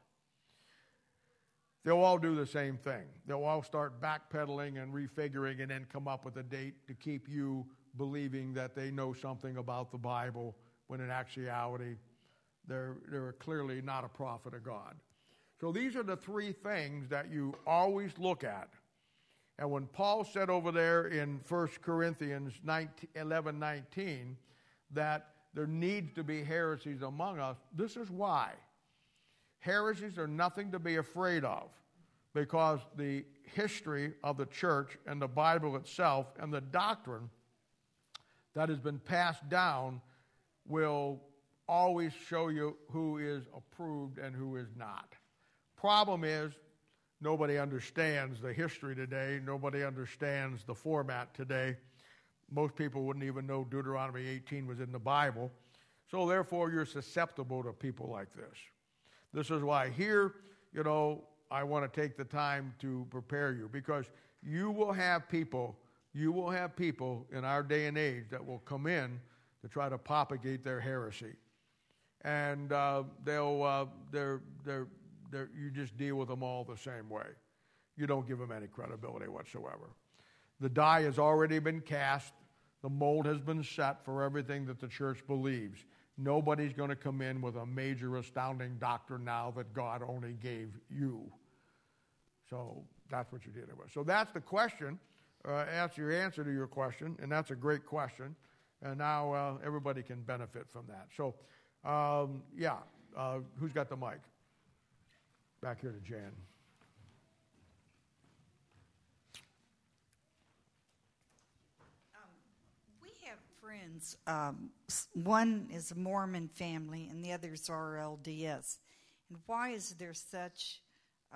They'll all do the same thing. They'll all start backpedaling and refiguring and then come up with a date to keep you believing that they know something about the Bible when in actuality they're, they're clearly not a prophet of God. So these are the three things that you always look at. And when Paul said over there in First Corinthians eleven nineteen that there needs to be heresies among us, this is why. Heresies are nothing to be afraid of, because the history of the church and the Bible itself and the doctrine that has been passed down will always show you who is approved and who is not. Problem is, nobody understands the history today. Nobody understands the format today. Most people wouldn't even know Deuteronomy eighteen was in the Bible. So therefore, you're susceptible to people like this. This is why here, you know, I want to take the time to prepare you, because you will have people, you will have people in our day and age that will come in to try to propagate their heresy. And uh, they'll, uh, they're, they're, they're, you just deal with them all the same way. You don't give them any credibility whatsoever. The die has already been cast. The mold has been set for everything that the church believes. Nobody's going to come in with a major, astounding doctrine now that God only gave you. So that's what you're dealing with. So that's the question. Uh, that's your answer to your question, and that's a great question. And now uh, everybody can benefit from that. So, um, yeah, uh, who's got the mic? Back here to Jan. Friends. Um, one is a Mormon family and the other is R L D S. And why is there such uh,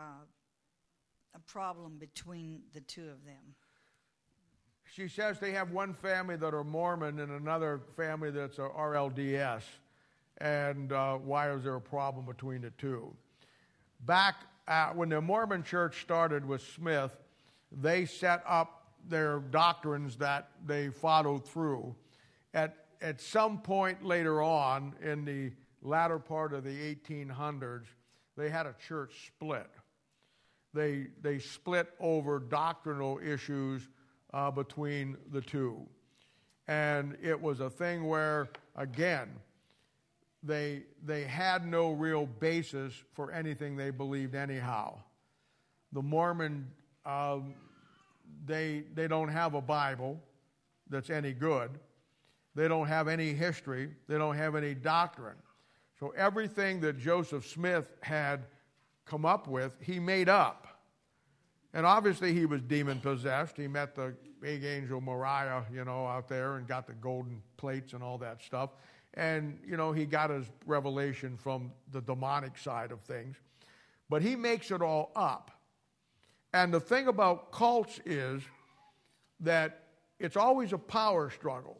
a problem between the two of them? She says they have one family that are Mormon and another family that's a R L D S. And uh, why is there a problem between the two? Back at, when the Mormon church started with Smith, they set up their doctrines that they followed through. At, at some point later on, in the latter part of the eighteen hundreds, they had a church split. They, they split over doctrinal issues uh, between the two. And it was a thing where, again, they, they had no real basis for anything they believed anyhow. The Mormon, uh, they, they don't have a Bible that's any good. They don't have any history. They don't have any doctrine. So everything that Joseph Smith had come up with, he made up. And obviously he was demon-possessed. He met the big angel Moriah, you know, out there and got the golden plates and all that stuff. And, you know, he got his revelation from the demonic side of things. But he makes it all up. And the thing about cults is that it's always a power struggle.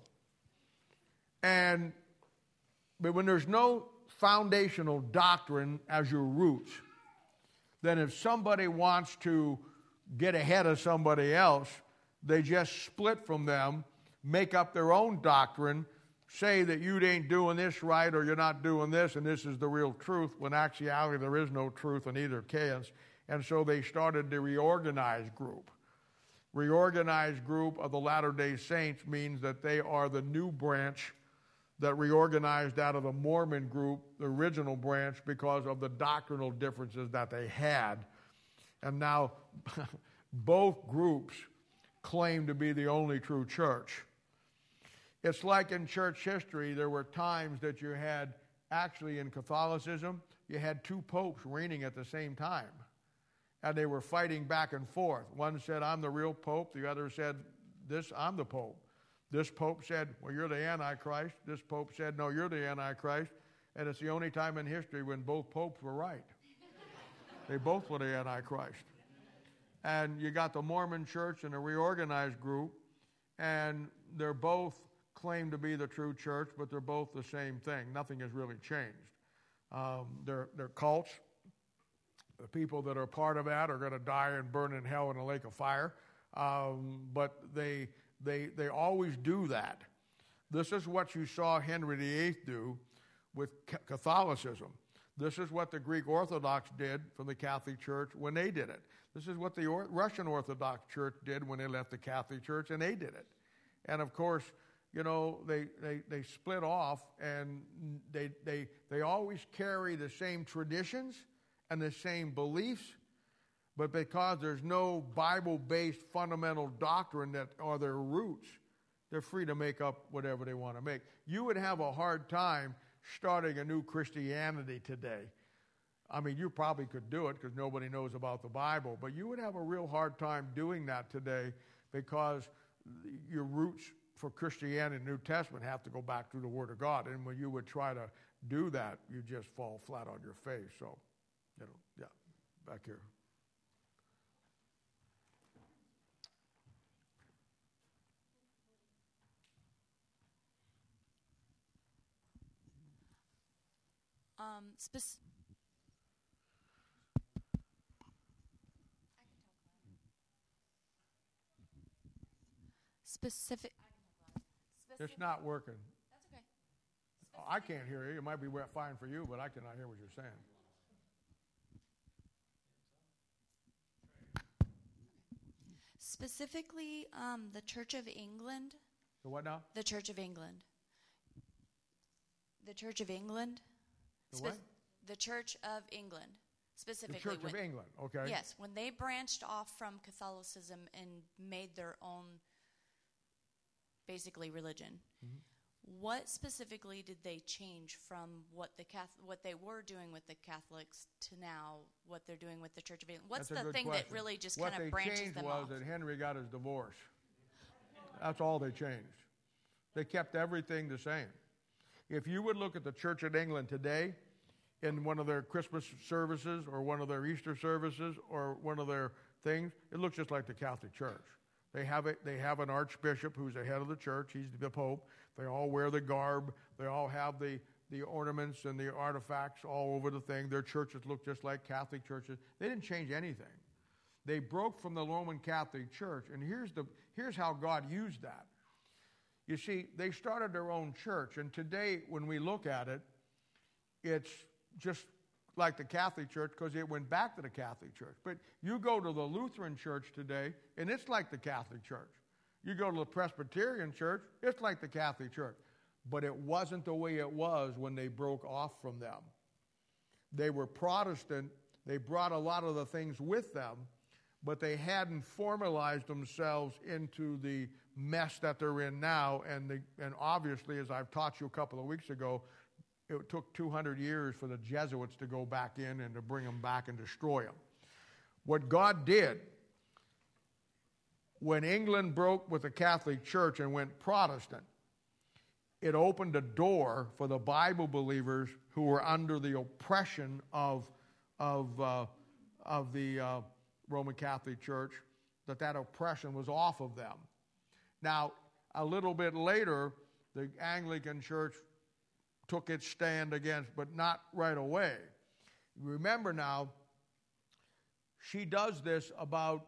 And but when there's no foundational doctrine as your roots, then if somebody wants to get ahead of somebody else, they just split from them, make up their own doctrine, say that you ain't doing this right or you're not doing this and this is the real truth, when actuality there is no truth in either case. And so they started the reorganized group. Reorganized group of the Latter-day Saints means that they are the new branch that reorganized out of the Mormon group, the original branch, because of the doctrinal differences that they had. And now both groups claim to be the only true church. It's like in church history, there were times that you had, actually in Catholicism, you had two popes reigning at the same time. And they were fighting back and forth. One said, I'm the real pope. The other said, this, I'm the pope. This pope said, well, you're the Antichrist. This pope said, no, you're the Antichrist. And it's the only time in history when both popes were right. They both were the Antichrist. And you got the Mormon church and a reorganized group, and they're both claim to be the true church, but they're both the same thing. Nothing has really changed. Um, they're, they're cults. The people that are part of that are going to die and burn in hell in a lake of fire. Um, but they... They they always do that. This is what you saw Henry the Eighth do with Catholicism. This is what the Greek Orthodox did from the Catholic Church when they did it. This is what the or- Russian Orthodox Church did when they left the Catholic Church, and they did it. And of course, you know, they, they, they split off, and they, they, they always carry the same traditions and the same beliefs, but because there's no Bible-based fundamental doctrine that are their roots, they're free to make up whatever they want to make. You would have a hard time starting a new Christianity today. I mean, you probably could do it because nobody knows about the Bible, but you would have a real hard time doing that today because your roots for Christianity in the New Testament have to go back through the Word of God. And when you would try to do that, you just fall flat on your face. So, you know, yeah, back here. Um, spec- specific. It's not working. That's okay. Oh, I can't hear you. It might be fine for you, but I cannot hear what you're saying. Specifically, um, the Church of England. The what now? The Church of England. The Church of England. The what? The Church of England. Specifically. The Church when, of England, okay. Yes, when they branched off from Catholicism and made their own, basically, religion. Mm-hmm. What specifically did they change from what the Catholic, what they were doing with the Catholics to now what they're doing with the Church of England? What's That's the thing question. that really just what kind of branches them off? What they changed was that Henry got his divorce. That's all they changed. They kept everything the same. If you would look at the Church of England today in one of their Christmas services or one of their Easter services or one of their things, it looks just like the Catholic Church. They have it. They have an archbishop who's the head of the church. He's the pope. They all wear the garb. They all have the, the ornaments and the artifacts all over the thing. Their churches look just like Catholic churches. They didn't change anything. They broke from the Roman Catholic Church, and here's the here's how God used that. You see, they started their own church, and today when we look at it, it's just like the Catholic Church because it went back to the Catholic Church. But you go to the Lutheran Church today, and it's like the Catholic Church. You go to the Presbyterian Church, it's like the Catholic Church. But it wasn't the way it was when they broke off from them. They were Protestant. They brought a lot of the things with them, but they hadn't formalized themselves into the mess that they're in now. And, the, and obviously, as I've taught you a couple of weeks ago, it took two hundred years for the Jesuits to go back in and to bring them back and destroy them. What God did, when England broke with the Catholic Church and went Protestant, it opened a door for the Bible believers who were under the oppression of, of, uh, of the uh, Roman Catholic Church, that that oppression was off of them. Now, a little bit later, the Anglican Church took its stand against, but not right away. Remember now, she does this about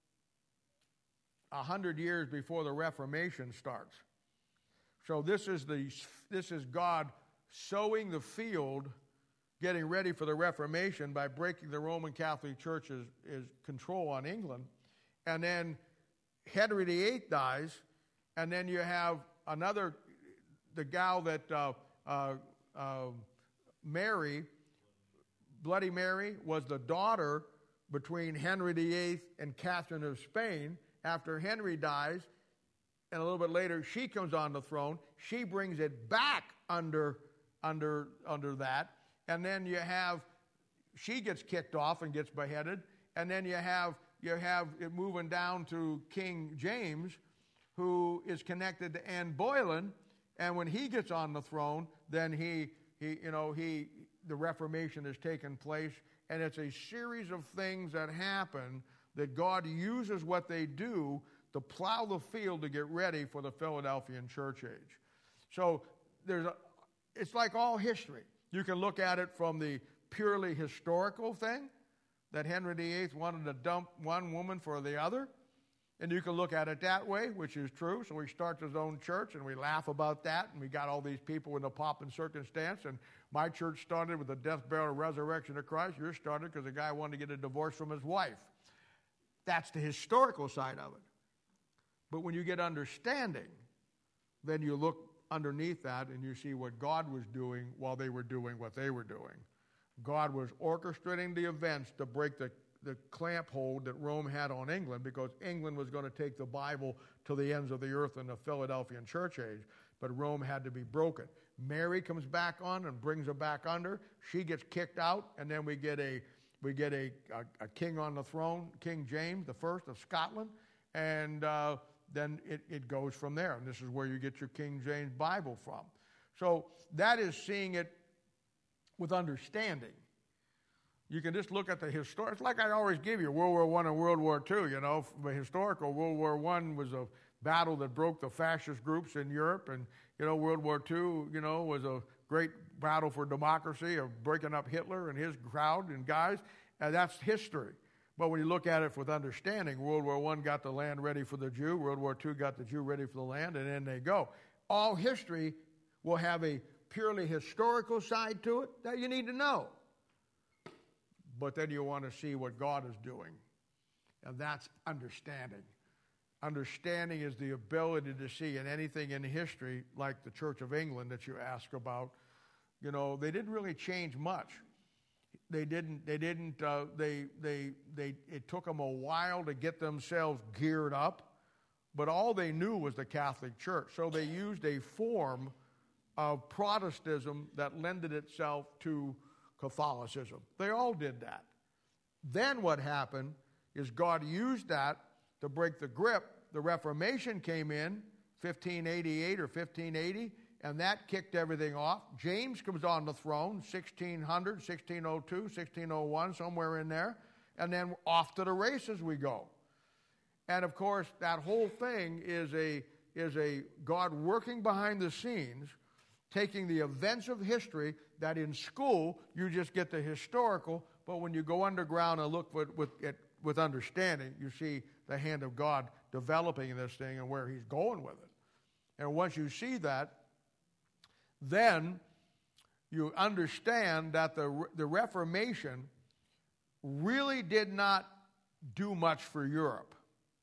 a hundred years before the Reformation starts. So this is the this is God sowing the field, getting ready for the Reformation by breaking the Roman Catholic Church's is control on England, and then Henry the Eighth dies, and then you have another, the gal that. Uh, Uh, uh, Mary, Bloody Mary, was the daughter between Henry the Eighth and Catherine of Spain. After Henry dies, and a little bit later, she comes on the throne. She brings it back under, under, under that. And then you have, she gets kicked off and gets beheaded. And then you have, you have it moving down to King James, who is connected to Anne Boleyn. And when he gets on the throne, then he, he, you know, he, the Reformation has taken place, and it's a series of things that happen that God uses what they do to plow the field to get ready for the Philadelphian church age. So there's a, it's like all history. You can look at it from the purely historical thing, that Henry the Eighth wanted to dump one woman for the other. And you can look at it that way, which is true. So he starts his own church, and we laugh about that. And we got all these people in the pomp and circumstance. And my church started with the death, burial, and resurrection of Christ. Yours started because a guy wanted to get a divorce from his wife. That's the historical side of it. But when you get understanding, then you look underneath that and you see what God was doing while they were doing what they were doing. God was orchestrating the events to break the, the clamp hold that Rome had on England, because England was going to take the Bible to the ends of the earth in the Philadelphian church age, but Rome had to be broken. Mary comes back on and brings her back under. She gets kicked out, and then we get a we get a, a, a king on the throne, King James the First of Scotland, and uh, then it, it goes from there. And this is where you get your King James Bible from. So that is seeing it with understanding. You can just look at the historic. It's like I always give you, World War One and World War Two. You know, the historical, World War One was a battle that broke the fascist groups in Europe, and you know, World War Two, you know, was a great battle for democracy of breaking up Hitler and his crowd and guys, and that's history. But when you look at it with understanding, World War One got the land ready for the Jew, World War Two got the Jew ready for the land, and then they go. All history will have a purely historical side to it that you need to know. But then you want to see what God is doing, and that's understanding. Understanding is the ability to see in anything in history, like the Church of England that you ask about. You know, they didn't really change much. They didn't. They didn't. Uh, they. They. They. It took them a while to get themselves geared up, but all they knew was the Catholic Church. So they used a form of Protestantism that lended itself to Catholicism. They all did that. Then what happened is God used that to break the grip. The Reformation came in fifteen eighty-eight or fifteen eighty, and that kicked everything off. James comes on the throne, sixteen hundred, sixteen oh two, sixteen oh one, somewhere in there, and then off to the races we go. And of course, that whole thing is a is a God working behind the scenes, taking the events of history that in school you just get the historical, but when you go underground and look with with, at, with understanding, you see the hand of God developing this thing and where he's going with it. And once you see that, then you understand that the, the Reformation really did not do much for Europe.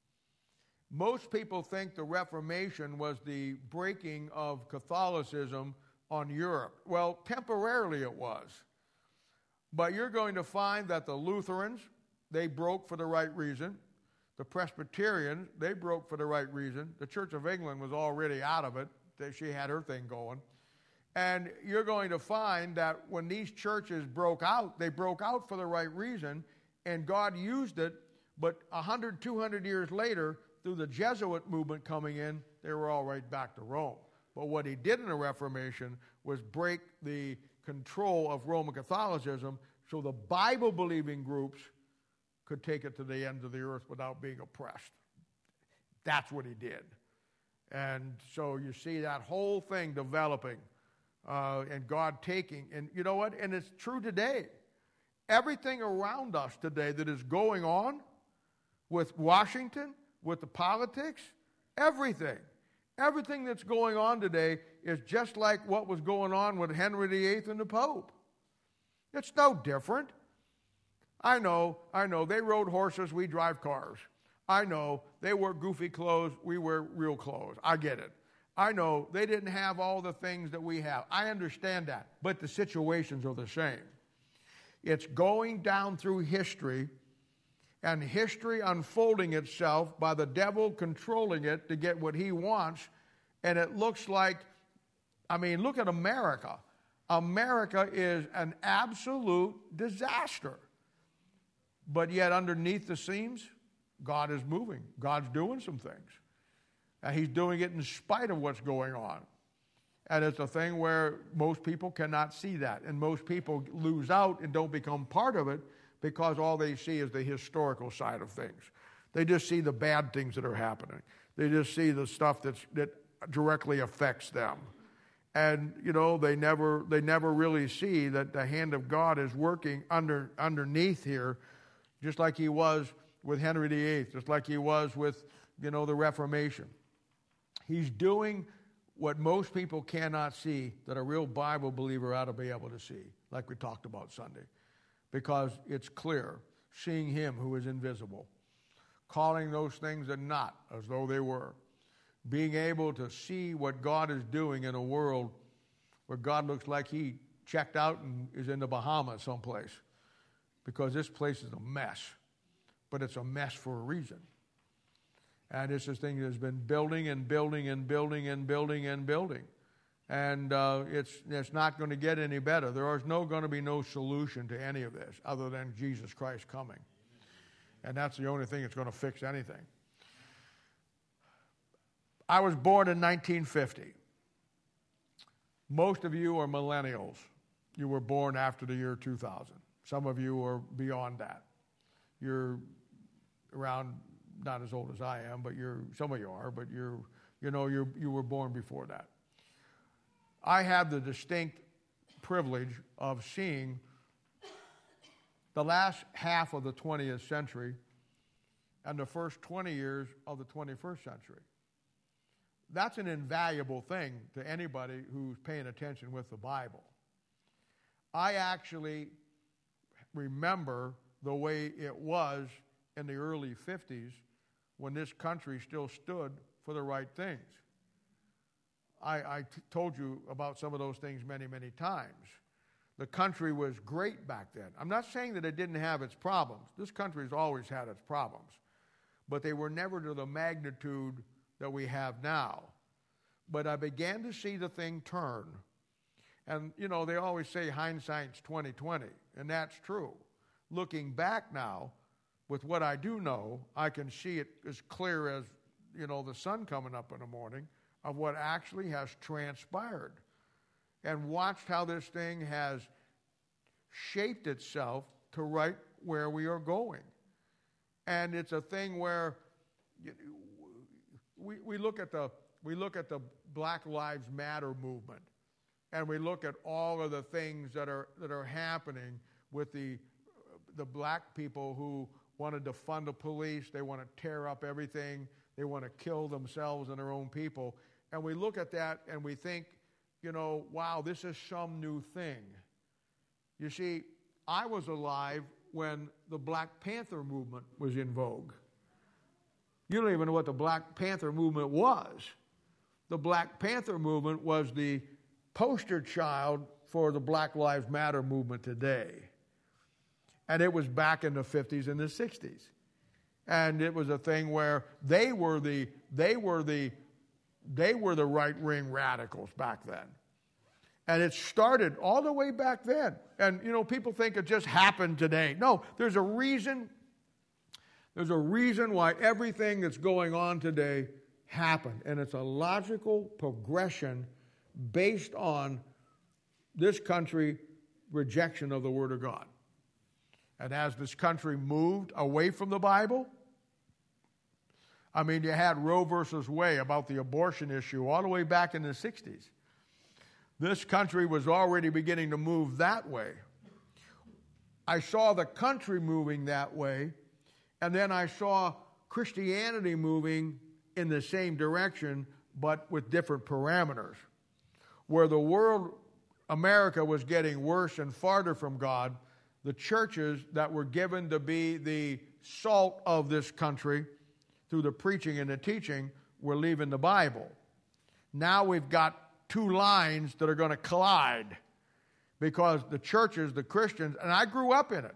Most people think the Reformation was the breaking of Catholicism on Europe. Well, temporarily it was. But you're going to find that the Lutherans, they broke for the right reason. The Presbyterians, they broke for the right reason. The Church of England was already out of it. She had her thing going. And you're going to find that when these churches broke out, they broke out for the right reason, and God used it. But one hundred, two hundred years later, through the Jesuit movement coming in, they were all right back to Rome. But what he did in the Reformation was break the control of Roman Catholicism so the Bible-believing groups could take it to the ends of the earth without being oppressed. That's what he did. And so you see that whole thing developing uh, and God taking. And you know what? And it's true today. Everything around us today that is going on with Washington, with the politics, everything. Everything that's going on today is just like what was going on with Henry the Eighth and the Pope. It's no different. I know, I know, they rode horses, we drive cars. I know, they wore goofy clothes, we wear real clothes. I get it. I know, they didn't have all the things that we have. I understand that, but the situations are the same. It's going down through history, and history unfolding itself by the devil controlling it to get what he wants, and it looks like, I mean, look at America. America is an absolute disaster. But yet underneath the scenes, God is moving. God's doing some things. And he's doing it in spite of what's going on. And it's a thing where most people cannot see that. And most people lose out and don't become part of it because all they see is the historical side of things. They just see the bad things that are happening. They just see the stuff that's, that directly affects them. And, you know, they never they never really see that the hand of God is working under underneath here, just like he was with Henry the Eighth, just like he was with, you know, the Reformation. He's doing what most people cannot see that a real Bible believer ought to be able to see, like we talked about Sunday, because it's clear, seeing him who is invisible, calling those things are not as though they were. being able to see what God is doing in a world where God looks like he checked out and is in the Bahamas someplace, because this place is a mess, but it's a mess for a reason. And it's this thing that has been building and building and building and building and building. And uh, it's, it's not going to get any better. There is no going to be no solution to any of this other than Jesus Christ coming. And that's the only thing that's going to fix anything. I was born in nineteen fifty. Most of you are millennials. You were born after the year two thousand. Some of you are beyond that. You're around, not as old as I am, but you're, some of you are, but you're, you know, you you were born before that. I have the distinct privilege of seeing the last half of the twentieth century and the first twenty years of the twenty-first century. That's an invaluable thing to anybody who's paying attention with the Bible. I actually remember the way it was in the early fifties when this country still stood for the right things. I, I t- told you about some of those things many, many times. The country was great back then. I'm not saying that it didn't have its problems. This country has always had its problems. But they were never to the magnitude that we have now. But I began to see the thing turn. And, you know, they always say hindsight's twenty twenty, and that's true. Looking back now, with what I do know, I can see it as clear as, you know, the sun coming up in the morning of what actually has transpired. And watched how this thing has shaped itself to right where we are going. And it's a thing where we, we look at the we look at the Black Lives Matter movement, and we look at all of the things that are that are happening with the the black people who want to defund the police, they want to tear up everything, they want to kill themselves and their own people. And we look at that and we think, you know, wow, this is some new thing. You see, I was alive when the Black Panther movement was in vogue. You don't even know what the Black Panther movement was. The Black Panther movement was the poster child for the Black Lives Matter movement today. And it was back in the fifties and the sixties. And it was a thing where they were the they were the they were the right-wing radicals back then. And it started all the way back then. And, you know, people think it just happened today. No, there's a reason. There's a reason why everything that's going on today happened. And it's a logical progression based on this country's rejection of the Word of God. And as this country moved away from the Bible, I mean, you had Roe versus Wade about the abortion issue all the way back in the sixties. This country was already beginning to move that way. I saw the country moving that way, and then I saw Christianity moving in the same direction, but with different parameters. Where the world, America, was getting worse and farther from God, the churches that were given to be the salt of this country through the preaching and the teaching were leaving the Bible. Now we've got two lines that are going to collide because the churches, the Christians, and I grew up in it.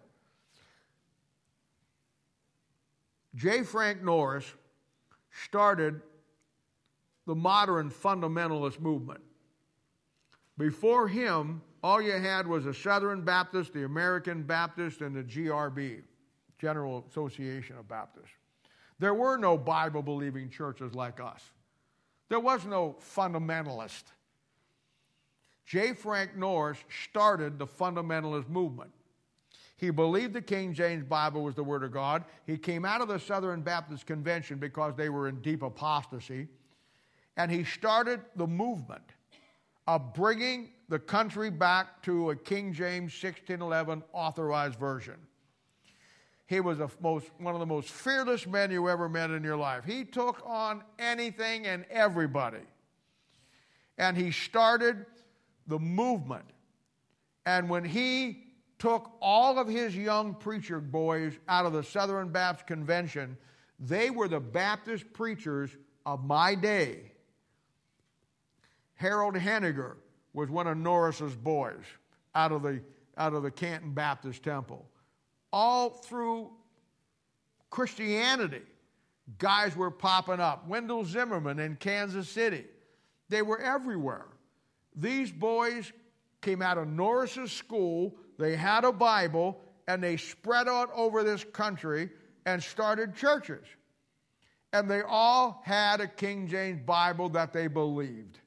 J. Frank Norris started the modern fundamentalist movement. Before him, all you had was the Southern Baptist, the American Baptist, and the G R B, General Association of Baptists. There were no Bible-believing churches like us. There was no fundamentalist. J. Frank Norris started the fundamentalist movement. He believed the King James Bible was the Word of God. He came out of the Southern Baptist Convention because they were in deep apostasy. And he started the movement of bringing the country back to a King James sixteen eleven authorized version. He was a most, one of the most fearless men you ever met in your life. He took on anything and everybody. And he started the movement. And when he took all of his young preacher boys out of the Southern Baptist Convention, they were the Baptist preachers of my day. Harold Henniger was one of Norris's boys out of the out of the Canton Baptist Temple. All through Christianity, guys were popping up. Wendell Zimmerman in Kansas City. They were everywhere. These boys came out of Norris's school. They had a Bible, and they spread out over this country and started churches. And they all had a King James Bible that they believed.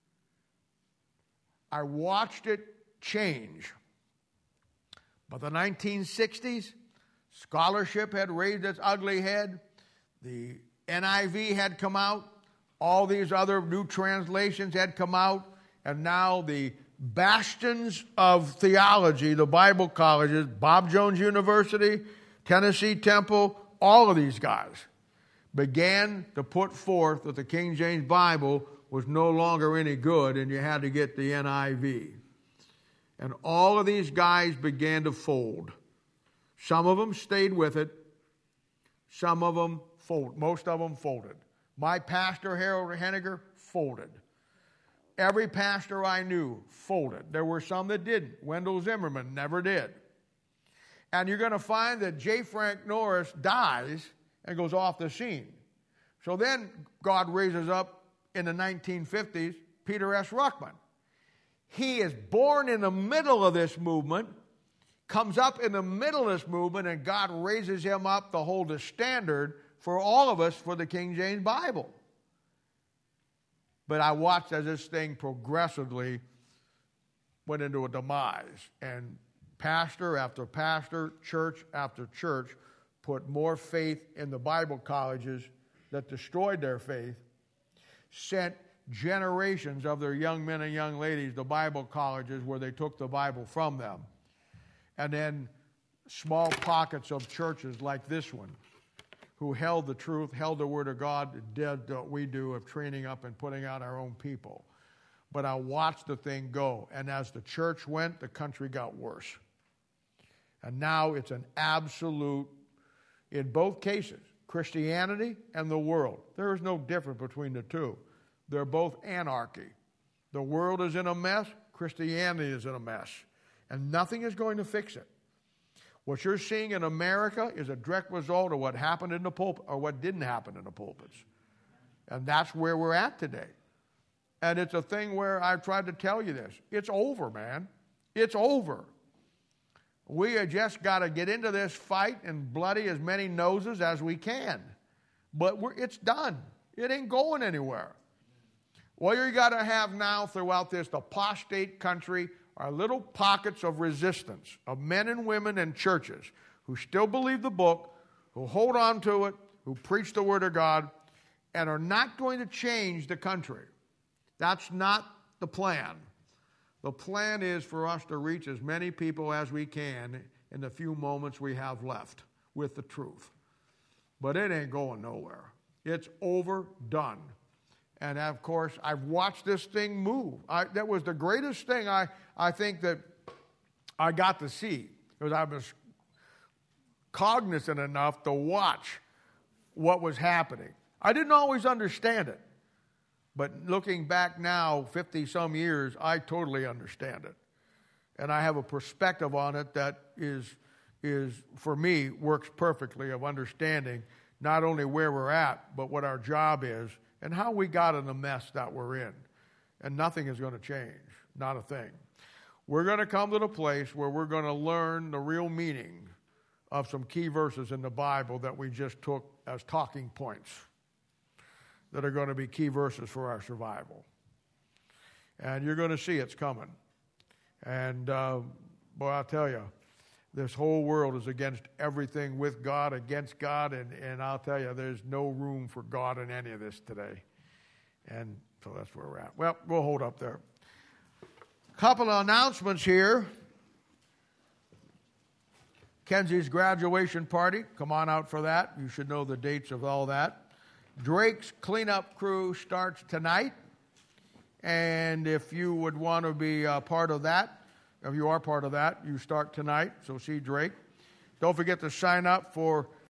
I watched it change. By the nineteen sixties, scholarship had raised its ugly head. The N I V had come out. All these other new translations had come out. And now the bastions of theology, the Bible colleges, Bob Jones University, Tennessee Temple, all of these guys began to put forth that the King James Bible was no longer any good and you had to get the N I V. And all of these guys began to fold. Some of them stayed with it. Some of them folded. Most of them folded. My pastor, Harold Henniger, folded. Every pastor I knew folded. There were some that didn't. Wendell Zimmerman never did. And you're going to find that J. Frank Norris dies and goes off the scene. So then God raises up in the nineteen fifties Peter S. Ruckman. He is born in the middle of this movement, comes up in the middle of this movement, and God raises him up to hold the standard for all of us for the King James Bible. But I watched as this thing progressively went into a demise. And pastor after pastor, church after church, put more faith in the Bible colleges that destroyed their faith, sent generations of their young men and young ladies to Bible colleges where they took the Bible from them. And then small pockets of churches like this one who held the truth, held the Word of God, did what we do of training up and putting out our own people. But I watched the thing go. And as the church went, the country got worse. And now it's an absolute, in both cases, Christianity and the world. There is no difference between the two. They're both anarchy. The world is in a mess. Christianity is in a mess. And nothing is going to fix it. What you're seeing in America is a direct result of what happened in the pulpit, or what didn't happen in the pulpits. And that's where we're at today. And it's a thing where I've tried to tell you this. It's over, man. It's over. We have just got to get into this fight and bloody as many noses as we can. But we're, it's done. It ain't going anywhere. What you got to have now throughout this apostate country are little pockets of resistance of men and women and churches who still believe the book, who hold on to it, who preach the Word of God, and are not going to change the country. That's not the plan. The plan is for us to reach as many people as we can in the few moments we have left with the truth. But it ain't going nowhere. It's overdone. And of course, I've watched this thing move. I, that was the greatest thing I, I think that I got to see. Because I was cognizant enough to watch what was happening. I didn't always understand it. But looking back now, fifty-some years, I totally understand it. And I have a perspective on it that is, is for me, works perfectly of understanding not only where we're at, but what our job is, and how we got in the mess that we're in. And nothing is going to change. Not a thing. We're going to come to the place where we're going to learn the real meaning of some key verses in the Bible that we just took as talking points that are going to be key verses for our survival. And you're going to see it's coming. And, uh, boy, I'll tell you, this whole world is against everything with God, against God, and, and I'll tell you, there's no room for God in any of this today. And so that's where we're at. Well, we'll hold up there. Couple of announcements here. Kenzie's graduation party. Come on out for that. You should know the dates of all that. Drake's cleanup crew starts tonight. And if you would want to be a part of that, if you are part of that, you start tonight, so see Drake. Don't forget to sign up for